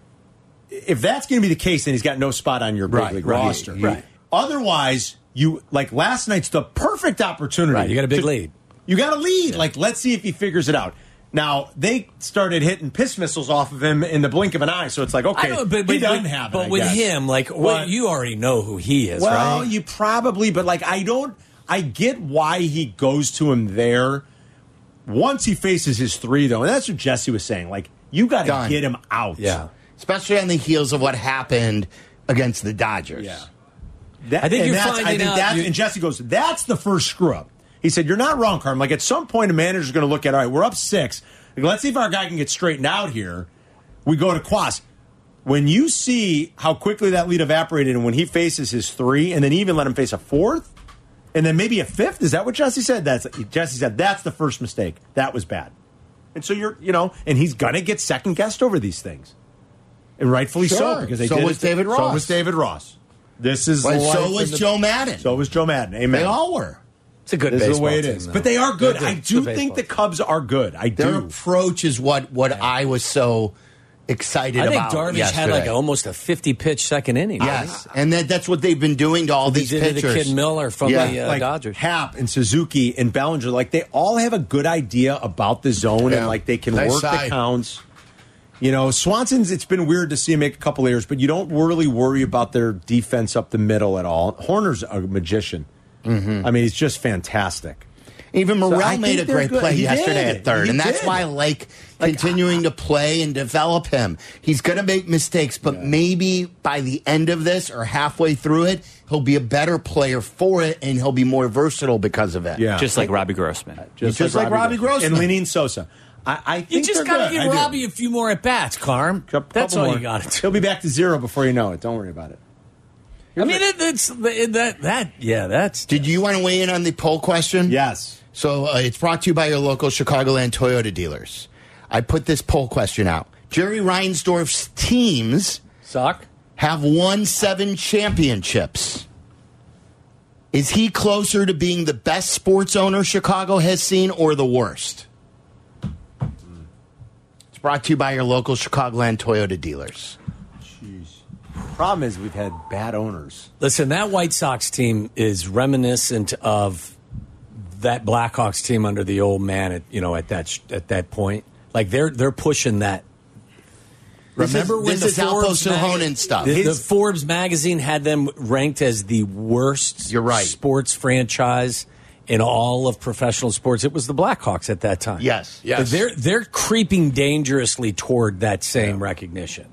Speaker 3: if that's going to be the case, then he's got no spot on your big
Speaker 8: Right,
Speaker 3: league
Speaker 8: right,
Speaker 3: roster.
Speaker 8: right.
Speaker 3: Otherwise, you like last night's the perfect opportunity.
Speaker 8: Right, you got a big lead.
Speaker 3: You got a lead. Like, let's see if he figures it out. Now they started hitting piss missiles off of him in the blink of an eye, so it's like, okay,
Speaker 8: I know, but
Speaker 3: he doesn't have it.
Speaker 8: But
Speaker 3: I
Speaker 8: with
Speaker 3: guess.
Speaker 8: him, like, well, you already know who he is,
Speaker 3: Well,
Speaker 8: right?
Speaker 3: you probably, but like, I get why he goes to him there. Once he faces his 3, though, and that's what Jesse was saying. Like, you got to
Speaker 9: Done.
Speaker 3: get him out.
Speaker 8: Yeah.
Speaker 9: Especially on the heels of what happened against the Dodgers.
Speaker 3: Yeah.
Speaker 8: I think you're finding out-
Speaker 3: and Jesse goes, that's the first screw up. He said, you're not wrong, Carm. Like, at some point, a manager's going to look at, all right, we're up 6. Like, let's see if our guy can get straightened out here. We go to Quas. When you see how quickly that lead evaporated and when he faces his 3 and then even let him face a 4th and then maybe a 5th, is that what Jesse said? Jesse said, that's the first mistake. That was bad. And so and he's going to get second guessed over these things. And rightfully so,
Speaker 9: Sure.
Speaker 3: because they
Speaker 9: So
Speaker 3: did
Speaker 9: was
Speaker 3: it.
Speaker 9: David
Speaker 3: So
Speaker 9: Ross.
Speaker 3: was David Ross. This is
Speaker 9: But
Speaker 3: life
Speaker 9: so
Speaker 3: in
Speaker 9: was
Speaker 3: the-
Speaker 9: Joe Madden.
Speaker 3: So was Joe Madden. Amen.
Speaker 9: They all were.
Speaker 8: It's a good
Speaker 3: This is the
Speaker 8: baseball
Speaker 3: way it
Speaker 8: team,
Speaker 3: is.
Speaker 8: though.
Speaker 3: But they are good.
Speaker 8: They're
Speaker 3: I
Speaker 8: It's
Speaker 3: do
Speaker 8: a
Speaker 3: think
Speaker 8: baseball
Speaker 3: the Cubs are good. I
Speaker 9: Their
Speaker 3: do.
Speaker 9: approach is what I was so excited
Speaker 8: I think
Speaker 9: about.
Speaker 8: Darvish
Speaker 9: yesterday.
Speaker 8: had like almost a 50-pitch second inning.
Speaker 9: Yes, and that's what they've been doing to all
Speaker 8: They
Speaker 9: these
Speaker 8: did it to
Speaker 9: pitchers.
Speaker 8: Kid Miller from the
Speaker 3: like
Speaker 8: Dodgers.
Speaker 3: Happ and Suzuki and Bellinger, like they all have a good idea about the zone and like they can
Speaker 4: Nice
Speaker 3: work
Speaker 4: eye.
Speaker 3: the counts. You know, Swanson's, it's been weird to see him make a couple errors, but you don't really worry about their defense up the middle at all. Horner's a magician. I mean, he's just fantastic.
Speaker 9: Even Morrell
Speaker 3: I
Speaker 9: made a
Speaker 3: think they're
Speaker 9: great
Speaker 3: good.
Speaker 9: play
Speaker 3: He
Speaker 9: yesterday
Speaker 3: did.
Speaker 9: at third,
Speaker 3: He
Speaker 9: and that's
Speaker 3: did.
Speaker 9: why I like continuing to play and develop him. He's going to make mistakes, but maybe by the end of this or halfway through it, he'll be a better player for it, and he'll be more versatile because of it.
Speaker 3: Yeah.
Speaker 10: Just like Robbie Grossman.
Speaker 9: Just like Robbie Grossman.
Speaker 3: And Lenin Sosa. I think
Speaker 8: You just got to give Robbie a few more at-bats, Carm. That's all you got to do.
Speaker 3: He'll be back to 0 before you know it. Don't worry about it.
Speaker 8: I mean, that's...
Speaker 9: Did you want to weigh in on the poll question?
Speaker 3: Yes.
Speaker 9: So it's brought to you by your local Chicagoland Toyota dealers. I put this poll question out. Jerry Reinsdorf's teams have won 7 championships. Is he closer to being the best sports owner Chicago has seen or the worst? It's brought to you by your local Chicagoland Toyota dealers.
Speaker 3: Problem is we've had bad owners.
Speaker 8: Listen, that White Sox team is reminiscent of that Blackhawks team under the old man at that point. Like they're pushing that. Remember when
Speaker 9: this is Alpo Silhonen stuff.
Speaker 8: The Forbes magazine had them ranked as the worst sports franchise in all of professional sports. It was the Blackhawks at that time.
Speaker 9: Yes.
Speaker 8: They're creeping dangerously toward that same recognition.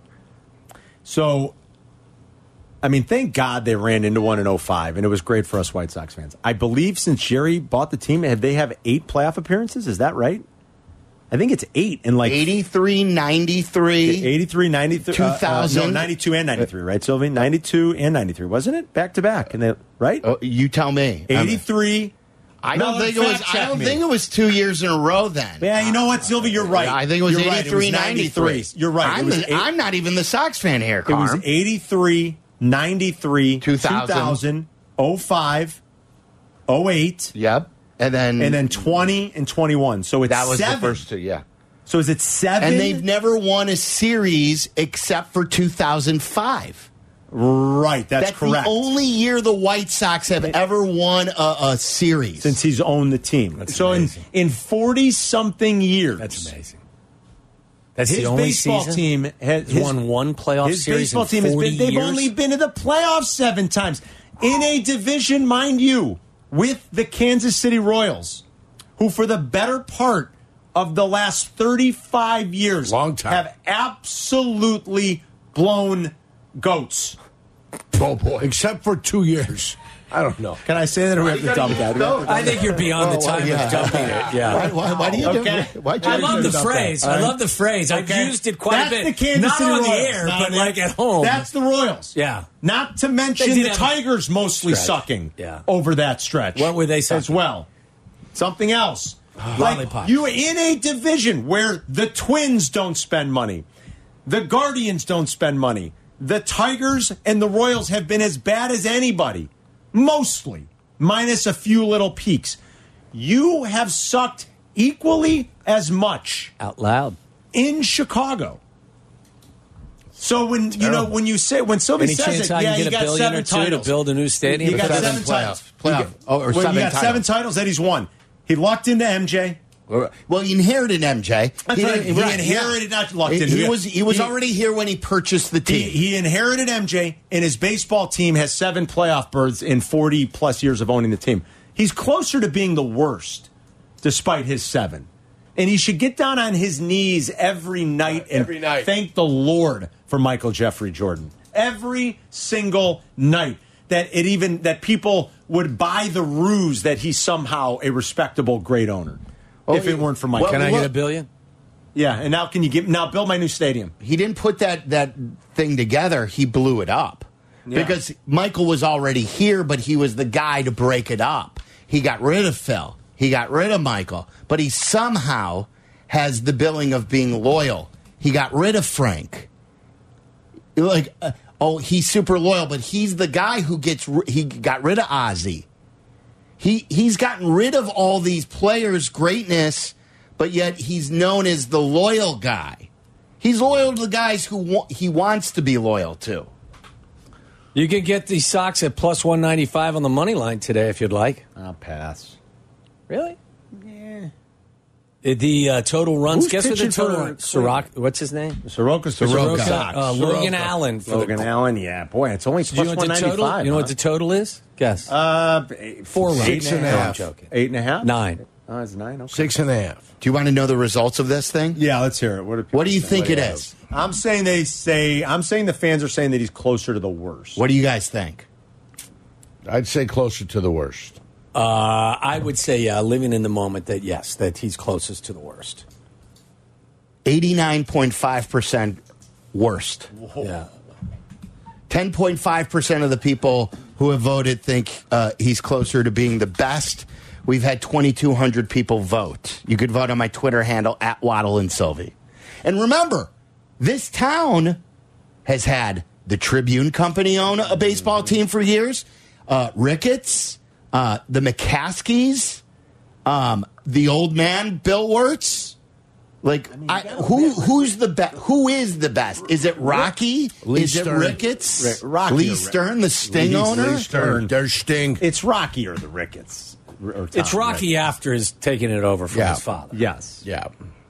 Speaker 3: So, I mean, thank God they ran into one in 2005, and it was great for us White Sox fans. I believe since Jerry bought the team, they have 8 playoff appearances. Is that right? I think it's 8 in like
Speaker 9: 83, 93,
Speaker 3: 83, 93,
Speaker 9: 2000,
Speaker 3: 92 and 93, right, Sylvie? 92 and 93, wasn't it? Back to back, and they right?
Speaker 9: Oh, you tell me.
Speaker 3: 83.
Speaker 9: I don't think it was 2 years in a row then.
Speaker 3: Yeah, you know what, Sylvie, you're right.
Speaker 9: I think it was 83, 93.
Speaker 3: You're right.
Speaker 9: I'm not even the Sox fan here, Carm.
Speaker 3: It was 83, 93, 2000, 05, 08.
Speaker 9: Yep. And then
Speaker 3: 20 and 21. So it's
Speaker 9: that was
Speaker 3: 7.
Speaker 9: the first 2, yeah.
Speaker 3: So is it 7?
Speaker 9: And they've never won a series except for 2005.
Speaker 3: Right, that's correct.
Speaker 9: The only year the White Sox have ever won a series.
Speaker 3: Since he's owned the team.
Speaker 8: That's
Speaker 3: so
Speaker 8: amazing.
Speaker 3: in 40-something years.
Speaker 8: That's amazing. That's
Speaker 3: his
Speaker 8: the only
Speaker 3: baseball
Speaker 8: season
Speaker 3: team has
Speaker 8: won one playoff
Speaker 3: his
Speaker 8: series
Speaker 3: baseball
Speaker 8: in
Speaker 3: team
Speaker 8: 40
Speaker 3: has been, they've
Speaker 8: years.
Speaker 3: only been to the playoffs 7 times. In a division, mind you, with the Kansas City Royals, who for the better part of the last 35 years have absolutely blown goats.
Speaker 4: Oh, boy. Except for 2 years.
Speaker 3: I don't know. Can I say that, or we have to dump that?
Speaker 8: I think you're beyond the time of dumping it. Yeah.
Speaker 9: Why do you do that?
Speaker 8: I love the phrase. I love the phrase. I've used it quite a bit.
Speaker 3: The Kansas
Speaker 8: Not
Speaker 3: City
Speaker 8: on
Speaker 3: Royals.
Speaker 8: the air, but like at home.
Speaker 3: That's the Royals.
Speaker 8: Yeah.
Speaker 3: Not to mention
Speaker 8: They did
Speaker 3: the
Speaker 8: have
Speaker 3: Tigers mostly
Speaker 8: stretch.
Speaker 3: sucking
Speaker 8: over
Speaker 3: that stretch.
Speaker 8: What were they sucking?
Speaker 3: As well. Something else.
Speaker 8: Lollipops.
Speaker 3: You in a division where the Twins don't spend money, the Guardians don't spend money, the Tigers and the Royals have been as bad as anybody, mostly, minus a few little peaks. You have sucked equally as much
Speaker 8: out loud
Speaker 3: in Chicago. So when when Sylvie
Speaker 8: Any
Speaker 3: says
Speaker 8: chance
Speaker 3: it,
Speaker 8: I can
Speaker 3: you
Speaker 8: get
Speaker 3: got
Speaker 8: $1 billion
Speaker 3: 7
Speaker 8: or two
Speaker 3: titles
Speaker 8: to build a new stadium?
Speaker 3: You got
Speaker 8: Or
Speaker 3: 7 titles. You got
Speaker 9: 7
Speaker 3: 7 titles that he's won. He lucked into MJ.
Speaker 9: Well, he inherited MJ.
Speaker 3: That's right. He inherited, not lucked into.
Speaker 9: He was already here when he purchased the team.
Speaker 3: He inherited MJ, and his baseball team has 7 playoff berths in 40-plus years of owning the team. He's closer to being the worst, despite his 7. And he should get down on his knees every night and thank the Lord for Michael Jeffrey Jordan. Every single night. That people would buy the ruse that he's somehow a respectable, great owner. If it weren't for Michael.
Speaker 8: Can I get $1 billion?
Speaker 3: Yeah, and now can you build my new stadium?
Speaker 9: He didn't put that thing together. He blew it up.
Speaker 3: Yeah.
Speaker 9: Because Michael was already here, but he was the guy to break it up. He got rid of Phil. He got rid of Michael. But he somehow has the billing of being loyal. He got rid of Frank. He's super loyal, but he's the guy who he got rid of Ozzie. He's gotten rid of all these players' greatness, but yet he's known as the loyal guy. He's loyal to the guys who he wants to be loyal to.
Speaker 8: You can get the Sox at plus 195 on the money line today if you'd like.
Speaker 3: I'll pass.
Speaker 8: Really?
Speaker 3: Yeah.
Speaker 8: The total runs.
Speaker 3: Who's
Speaker 8: Guess what the
Speaker 3: pitching
Speaker 8: total
Speaker 3: for
Speaker 8: Soroka? What's his name?
Speaker 3: Soroka.
Speaker 8: Logan Allen.
Speaker 3: Logan Allen. Yeah, boy, it's only
Speaker 8: Do you know
Speaker 3: plus
Speaker 8: what the total?
Speaker 3: 195.
Speaker 8: You know what the total is? Guess.
Speaker 3: 4 runs.
Speaker 4: 6.5.
Speaker 8: I'm joking.
Speaker 3: 8.5.
Speaker 8: 9.
Speaker 3: Oh, it's 9. Okay.
Speaker 4: 6.5.
Speaker 9: Do you want to know the results of this thing?
Speaker 3: Yeah, let's hear it.
Speaker 9: What do you think it is?
Speaker 3: I'm saying the fans are saying that he's closer to the worst.
Speaker 9: What do you guys think?
Speaker 4: I'd say closer to the worst.
Speaker 8: I would say, yeah, living in the moment, that yes, that he's closest to the worst.
Speaker 9: 89.5% worst.
Speaker 8: Yeah.
Speaker 9: 10.5% of the people who have voted think he's closer to being the best. We've had 2,200 people vote. You could vote on my Twitter handle, @Waddle and Sylvie. And remember, this town has had the Tribune Company own a baseball team for years, Ricketts, the McCaskies, the old man, Bill Wirtz. Like, who's the best? Who is the best? Is it Rocky? Is
Speaker 4: Stern.
Speaker 9: it Ricketts?
Speaker 3: Rocky
Speaker 9: Lee Stern, the Sting owner?
Speaker 4: Lee Stern. There's Sting.
Speaker 3: It's Rocky or the Ricketts. Or Tom
Speaker 8: It's Rocky after his taking it over from his father.
Speaker 3: Yes.
Speaker 4: Yeah.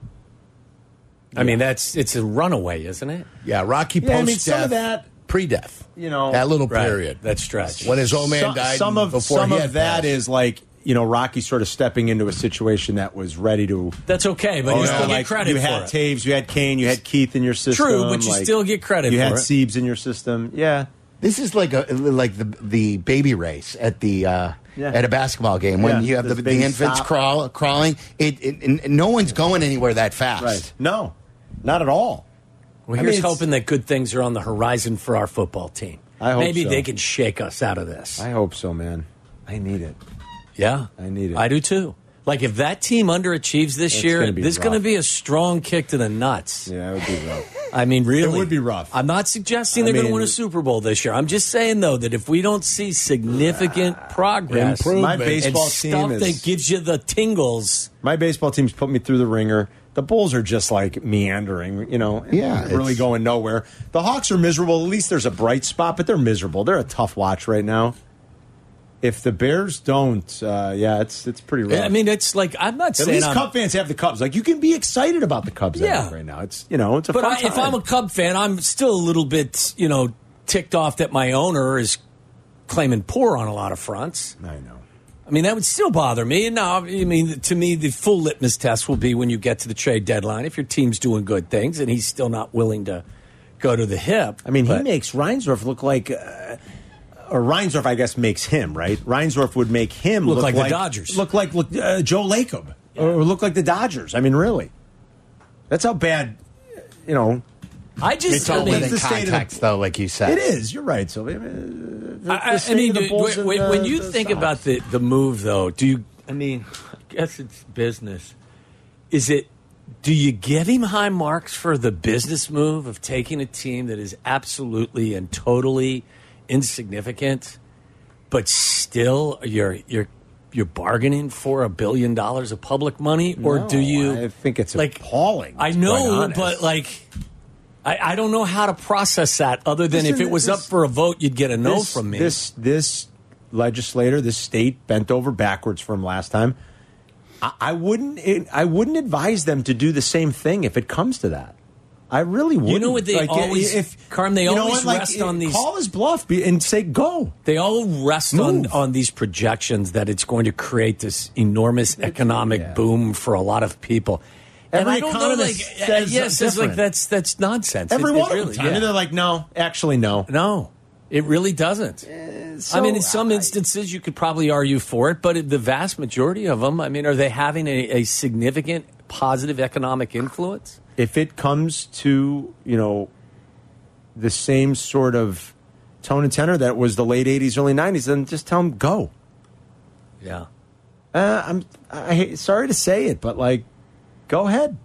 Speaker 8: I mean, it's a runaway, isn't it?
Speaker 4: Yeah, Rocky
Speaker 3: Yeah, I mean,
Speaker 4: post-death,
Speaker 3: some of that,
Speaker 4: pre-death.
Speaker 3: you know,
Speaker 4: That little
Speaker 8: Right.
Speaker 4: period.
Speaker 8: That stretch.
Speaker 4: When his old man died
Speaker 3: some of
Speaker 4: before he had
Speaker 3: that
Speaker 4: passed.
Speaker 3: is like, you know, Rocky sort of stepping into a situation that was ready to.
Speaker 8: That's okay, but you still get credit
Speaker 3: you
Speaker 8: for
Speaker 3: had
Speaker 8: it.
Speaker 3: Taves, you had Kane, you had Keith in your system.
Speaker 8: True, but you still get credit
Speaker 3: You
Speaker 8: for
Speaker 3: had
Speaker 8: it.
Speaker 3: Siebes in your system. Yeah.
Speaker 9: This is like the baby race at at a basketball game when
Speaker 3: Yeah,
Speaker 9: you have
Speaker 3: this
Speaker 9: the
Speaker 3: big
Speaker 9: infants
Speaker 3: stop.
Speaker 9: crawling. No one's going anywhere that fast.
Speaker 3: Right. No, not at all.
Speaker 8: Well,
Speaker 3: I
Speaker 8: here's
Speaker 3: mean, it's-
Speaker 8: hoping that good things are on the horizon for our football team.
Speaker 3: I hope
Speaker 8: Maybe
Speaker 3: so.
Speaker 8: they can shake us out of this.
Speaker 3: I hope so, man. I need it.
Speaker 8: Yeah.
Speaker 3: I need it.
Speaker 8: I do too. Like, if that team underachieves this
Speaker 3: It's
Speaker 8: year,
Speaker 3: gonna be
Speaker 8: this is going to
Speaker 3: rough.
Speaker 8: be a strong kick to the nuts.
Speaker 3: Yeah, it would be rough.
Speaker 8: I mean, really.
Speaker 3: It would be rough.
Speaker 8: I'm not suggesting
Speaker 3: I
Speaker 8: they're going to
Speaker 3: mean-
Speaker 8: win a Super Bowl this year. I'm just saying, though, that if we don't see significant progress
Speaker 3: My
Speaker 8: and
Speaker 3: baseball
Speaker 8: stuff
Speaker 3: team is.
Speaker 8: that gives you the tingles,
Speaker 3: My baseball team's put me through the ringer. The Bulls are just like meandering, you know,
Speaker 9: Yeah,
Speaker 3: really
Speaker 9: it's-
Speaker 3: going nowhere. The Hawks are miserable. At least there's a bright spot, but they're miserable. They're a tough watch right now. If the Bears don't, it's pretty rough.
Speaker 8: I mean, it's like, I'm not
Speaker 3: At
Speaker 8: saying
Speaker 3: least
Speaker 8: I'm,
Speaker 3: Cub fans have the Cubs. Like, you can be excited about the Cubs I
Speaker 8: Yeah.
Speaker 3: think, right now. It's, you know, it's a
Speaker 8: But
Speaker 3: fun
Speaker 8: if
Speaker 3: time.
Speaker 8: I'm a Cub fan, I'm still a little bit, ticked off that my owner is claiming poor on a lot of fronts.
Speaker 3: I know.
Speaker 8: I mean, that would still bother me. No, I mean, to me, the full litmus test will be when you get to the trade deadline. If your team's doing good things and he's still not willing to go to the hip.
Speaker 3: I mean, he
Speaker 8: But-
Speaker 3: makes Reinsdorf look like, or Reinsdorf, I guess, makes him, right? Reinsdorf would make him
Speaker 8: Look like the Dodgers.
Speaker 3: Look like Joe Lacob. Or look like the Dodgers. I mean, really. That's how bad, you know.
Speaker 8: I just,
Speaker 9: It's all
Speaker 8: I mean,
Speaker 9: within
Speaker 3: the state of the-
Speaker 9: context, though, like you said.
Speaker 3: It is. You're right, Sylvia.
Speaker 8: I mean, when you think about the move, though, I guess it's business. Do you give him high marks for the business move of taking a team that is absolutely and totally insignificant, but still you're bargaining for $1 billion of public money, or do you?
Speaker 3: I think it's
Speaker 8: like
Speaker 3: appalling.
Speaker 8: I
Speaker 3: to be quite
Speaker 8: know,
Speaker 3: honest.
Speaker 8: but like. I don't know how to process that other than
Speaker 3: Listen,
Speaker 8: if it was up for a vote, you'd get a no from me.
Speaker 3: This legislator, this state bent over backwards from last time. I wouldn't advise them to do the same thing if it comes to that. I really wouldn't.
Speaker 8: You know what they always, Carm, they
Speaker 3: you know
Speaker 8: always
Speaker 3: what,
Speaker 8: rest on these.
Speaker 3: Call his bluff and say go.
Speaker 8: They all rest on these projections that it's going to create this enormous economic boom for a lot lot and
Speaker 3: Every
Speaker 8: I don't know, like,
Speaker 3: economist says
Speaker 8: yes, it's like
Speaker 3: different.
Speaker 8: that's nonsense.
Speaker 3: Every
Speaker 8: It
Speaker 3: one
Speaker 8: really,
Speaker 3: of them. Yeah. They're like, no, actually, no.
Speaker 8: No, it really doesn't. I mean, in some instances, you could probably argue for it, but the vast majority of them, I mean, are they having a significant positive economic influence?
Speaker 3: If it comes to, the same sort of tone and tenor that was the late 80s, early 90s, then just tell them go.
Speaker 8: Yeah.
Speaker 3: Sorry to say it, but like, go ahead.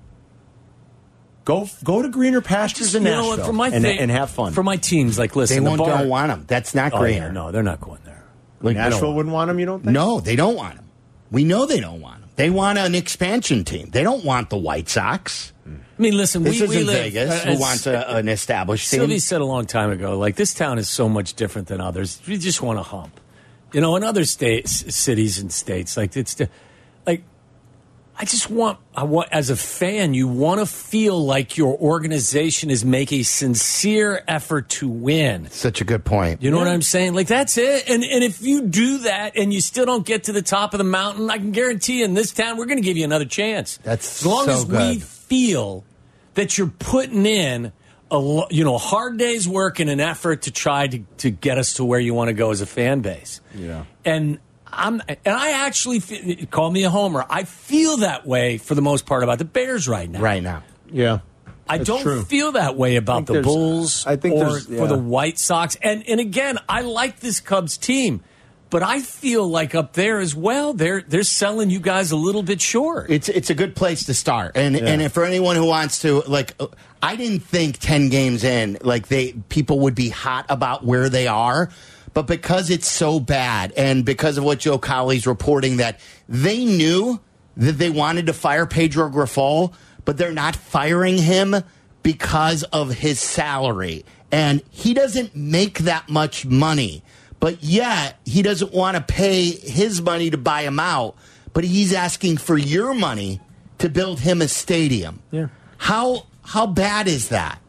Speaker 3: Go to greener pastures in Nashville and have fun.
Speaker 8: For my teams, like, listen,
Speaker 9: They
Speaker 8: the bar,
Speaker 9: don't want them. That's not greener.
Speaker 8: Yeah, no, they're not going there.
Speaker 9: Like,
Speaker 3: Nashville wouldn't want them, you don't think?
Speaker 9: No, they don't want them. We know they don't want them. They want an expansion team. They don't want the White Sox.
Speaker 8: I mean, listen,
Speaker 9: This
Speaker 8: we
Speaker 9: isn't
Speaker 8: live,
Speaker 9: Vegas, who wants an established team.
Speaker 8: Sylvie said a long time ago, like, this town is so much different than others. We just want to hump. In other cities and states, like, it's like, I want, as a fan, you want to feel like your organization is making a sincere effort to win.
Speaker 9: Such a good point.
Speaker 8: You know what I'm saying? Like, that's it. And if you do that and you still don't get to the top of the mountain, I can guarantee you in this town, we're going to give you another chance.
Speaker 9: That's
Speaker 8: as long
Speaker 9: so
Speaker 8: as
Speaker 9: good.
Speaker 8: we feel that you're putting in a hard day's work and an effort to try to get us to where you want to go as a fan base.
Speaker 3: Yeah.
Speaker 8: And I actually call me a homer. I feel that way for the most part about the Bears right now.
Speaker 9: Right now.
Speaker 3: Yeah.
Speaker 8: I don't feel that way about the Bulls or for the White Sox. And again, I like this Cubs team, but I feel like up there as well, they're selling you guys a little bit short.
Speaker 9: It's a good place to start. And if for anyone who wants to, like, I didn't think 10 games in, like, people would be hot about where they are. But because it's so bad and because of what Joe Cowley's reporting, that they knew that they wanted to fire Pedro Grifol, but they're not firing him because of his salary. And he doesn't make that much money. But yet, he doesn't want to pay his money to buy him out. But he's asking for your money to build him a stadium.
Speaker 3: Yeah.
Speaker 9: How bad is that?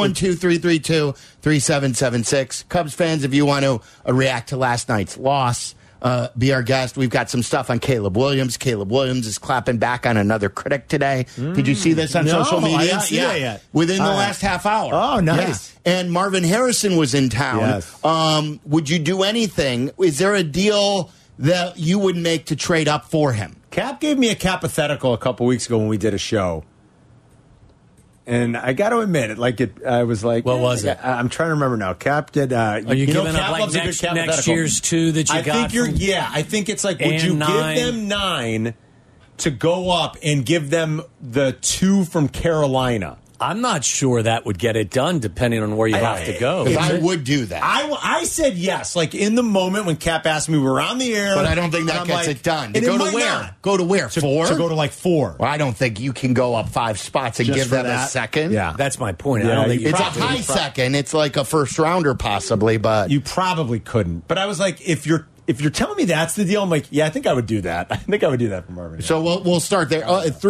Speaker 9: 312-332-3776. Cubs fans, if you want to react to last night's loss, be our guest. We've got some stuff on Caleb Williams. Caleb Williams is clapping back on another critic today. Did you see this on social media?
Speaker 3: I didn't see that yet.
Speaker 9: Within the last half hour.
Speaker 3: Oh, nice.
Speaker 9: Yeah. And Marvin Harrison was in town.
Speaker 3: Yes.
Speaker 9: Would you do anything? Is there a deal that you would make to trade up for him?
Speaker 3: Cap gave me a Capathetical a couple weeks ago when we did a show. And I got to admit it. I was like,
Speaker 8: what was it?
Speaker 3: I'm trying to remember now. Cap did.
Speaker 8: Are you giving
Speaker 3: Cap
Speaker 8: up like
Speaker 3: loves a good
Speaker 8: next year's 2 that you got?
Speaker 3: I think it's like, would you
Speaker 8: 9.
Speaker 3: give them 9 to go up and give them the 2 from Carolina?
Speaker 8: I'm not sure that would get it done, depending on where you have to go.
Speaker 9: I would do that.
Speaker 3: I said yes. Like, in the moment when Cap asked me, we were on the air.
Speaker 9: But I don't think that gets it done. To go to where?
Speaker 3: Not.
Speaker 9: Go to where? 4?
Speaker 3: To go to like 4.
Speaker 9: Well, I don't think you can go up 5 spots and
Speaker 3: Just
Speaker 9: give
Speaker 3: for
Speaker 9: them
Speaker 3: that?
Speaker 9: a second.
Speaker 3: Yeah.
Speaker 8: That's my point.
Speaker 3: Yeah,
Speaker 8: I don't think
Speaker 9: It's a high second. It's like a first rounder possibly, but
Speaker 3: You probably couldn't. But I was like, if you're telling me that's the deal, I'm like, yeah, I think I would do that. I think I would do that for Marvin.
Speaker 9: So we'll start there.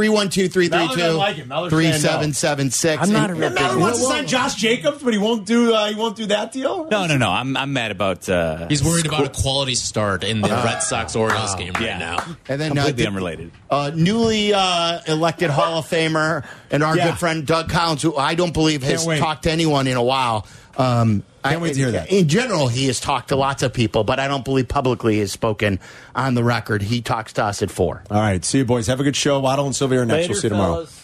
Speaker 9: 312-332-3776.
Speaker 8: I'm not a real
Speaker 3: Mallard wants to sign Josh Jacobs, but he won't do that deal.
Speaker 10: No. I'm mad about.
Speaker 11: He's worried about a quality start in the Red Sox-Orioles game right now.
Speaker 9: And then
Speaker 10: completely unrelated.
Speaker 9: Newly elected Hall of Famer and our good friend Doug Collins, who I don't believe has talked to anyone in a while.
Speaker 3: Can't wait to hear that.
Speaker 9: In general, he has talked to lots of people, but I don't believe publicly has spoken on the record. He talks to us at 4.
Speaker 3: All right. See you, boys. Have a good show. Waddle and Sylvia are next. We'll see you tomorrow.
Speaker 8: Fellas.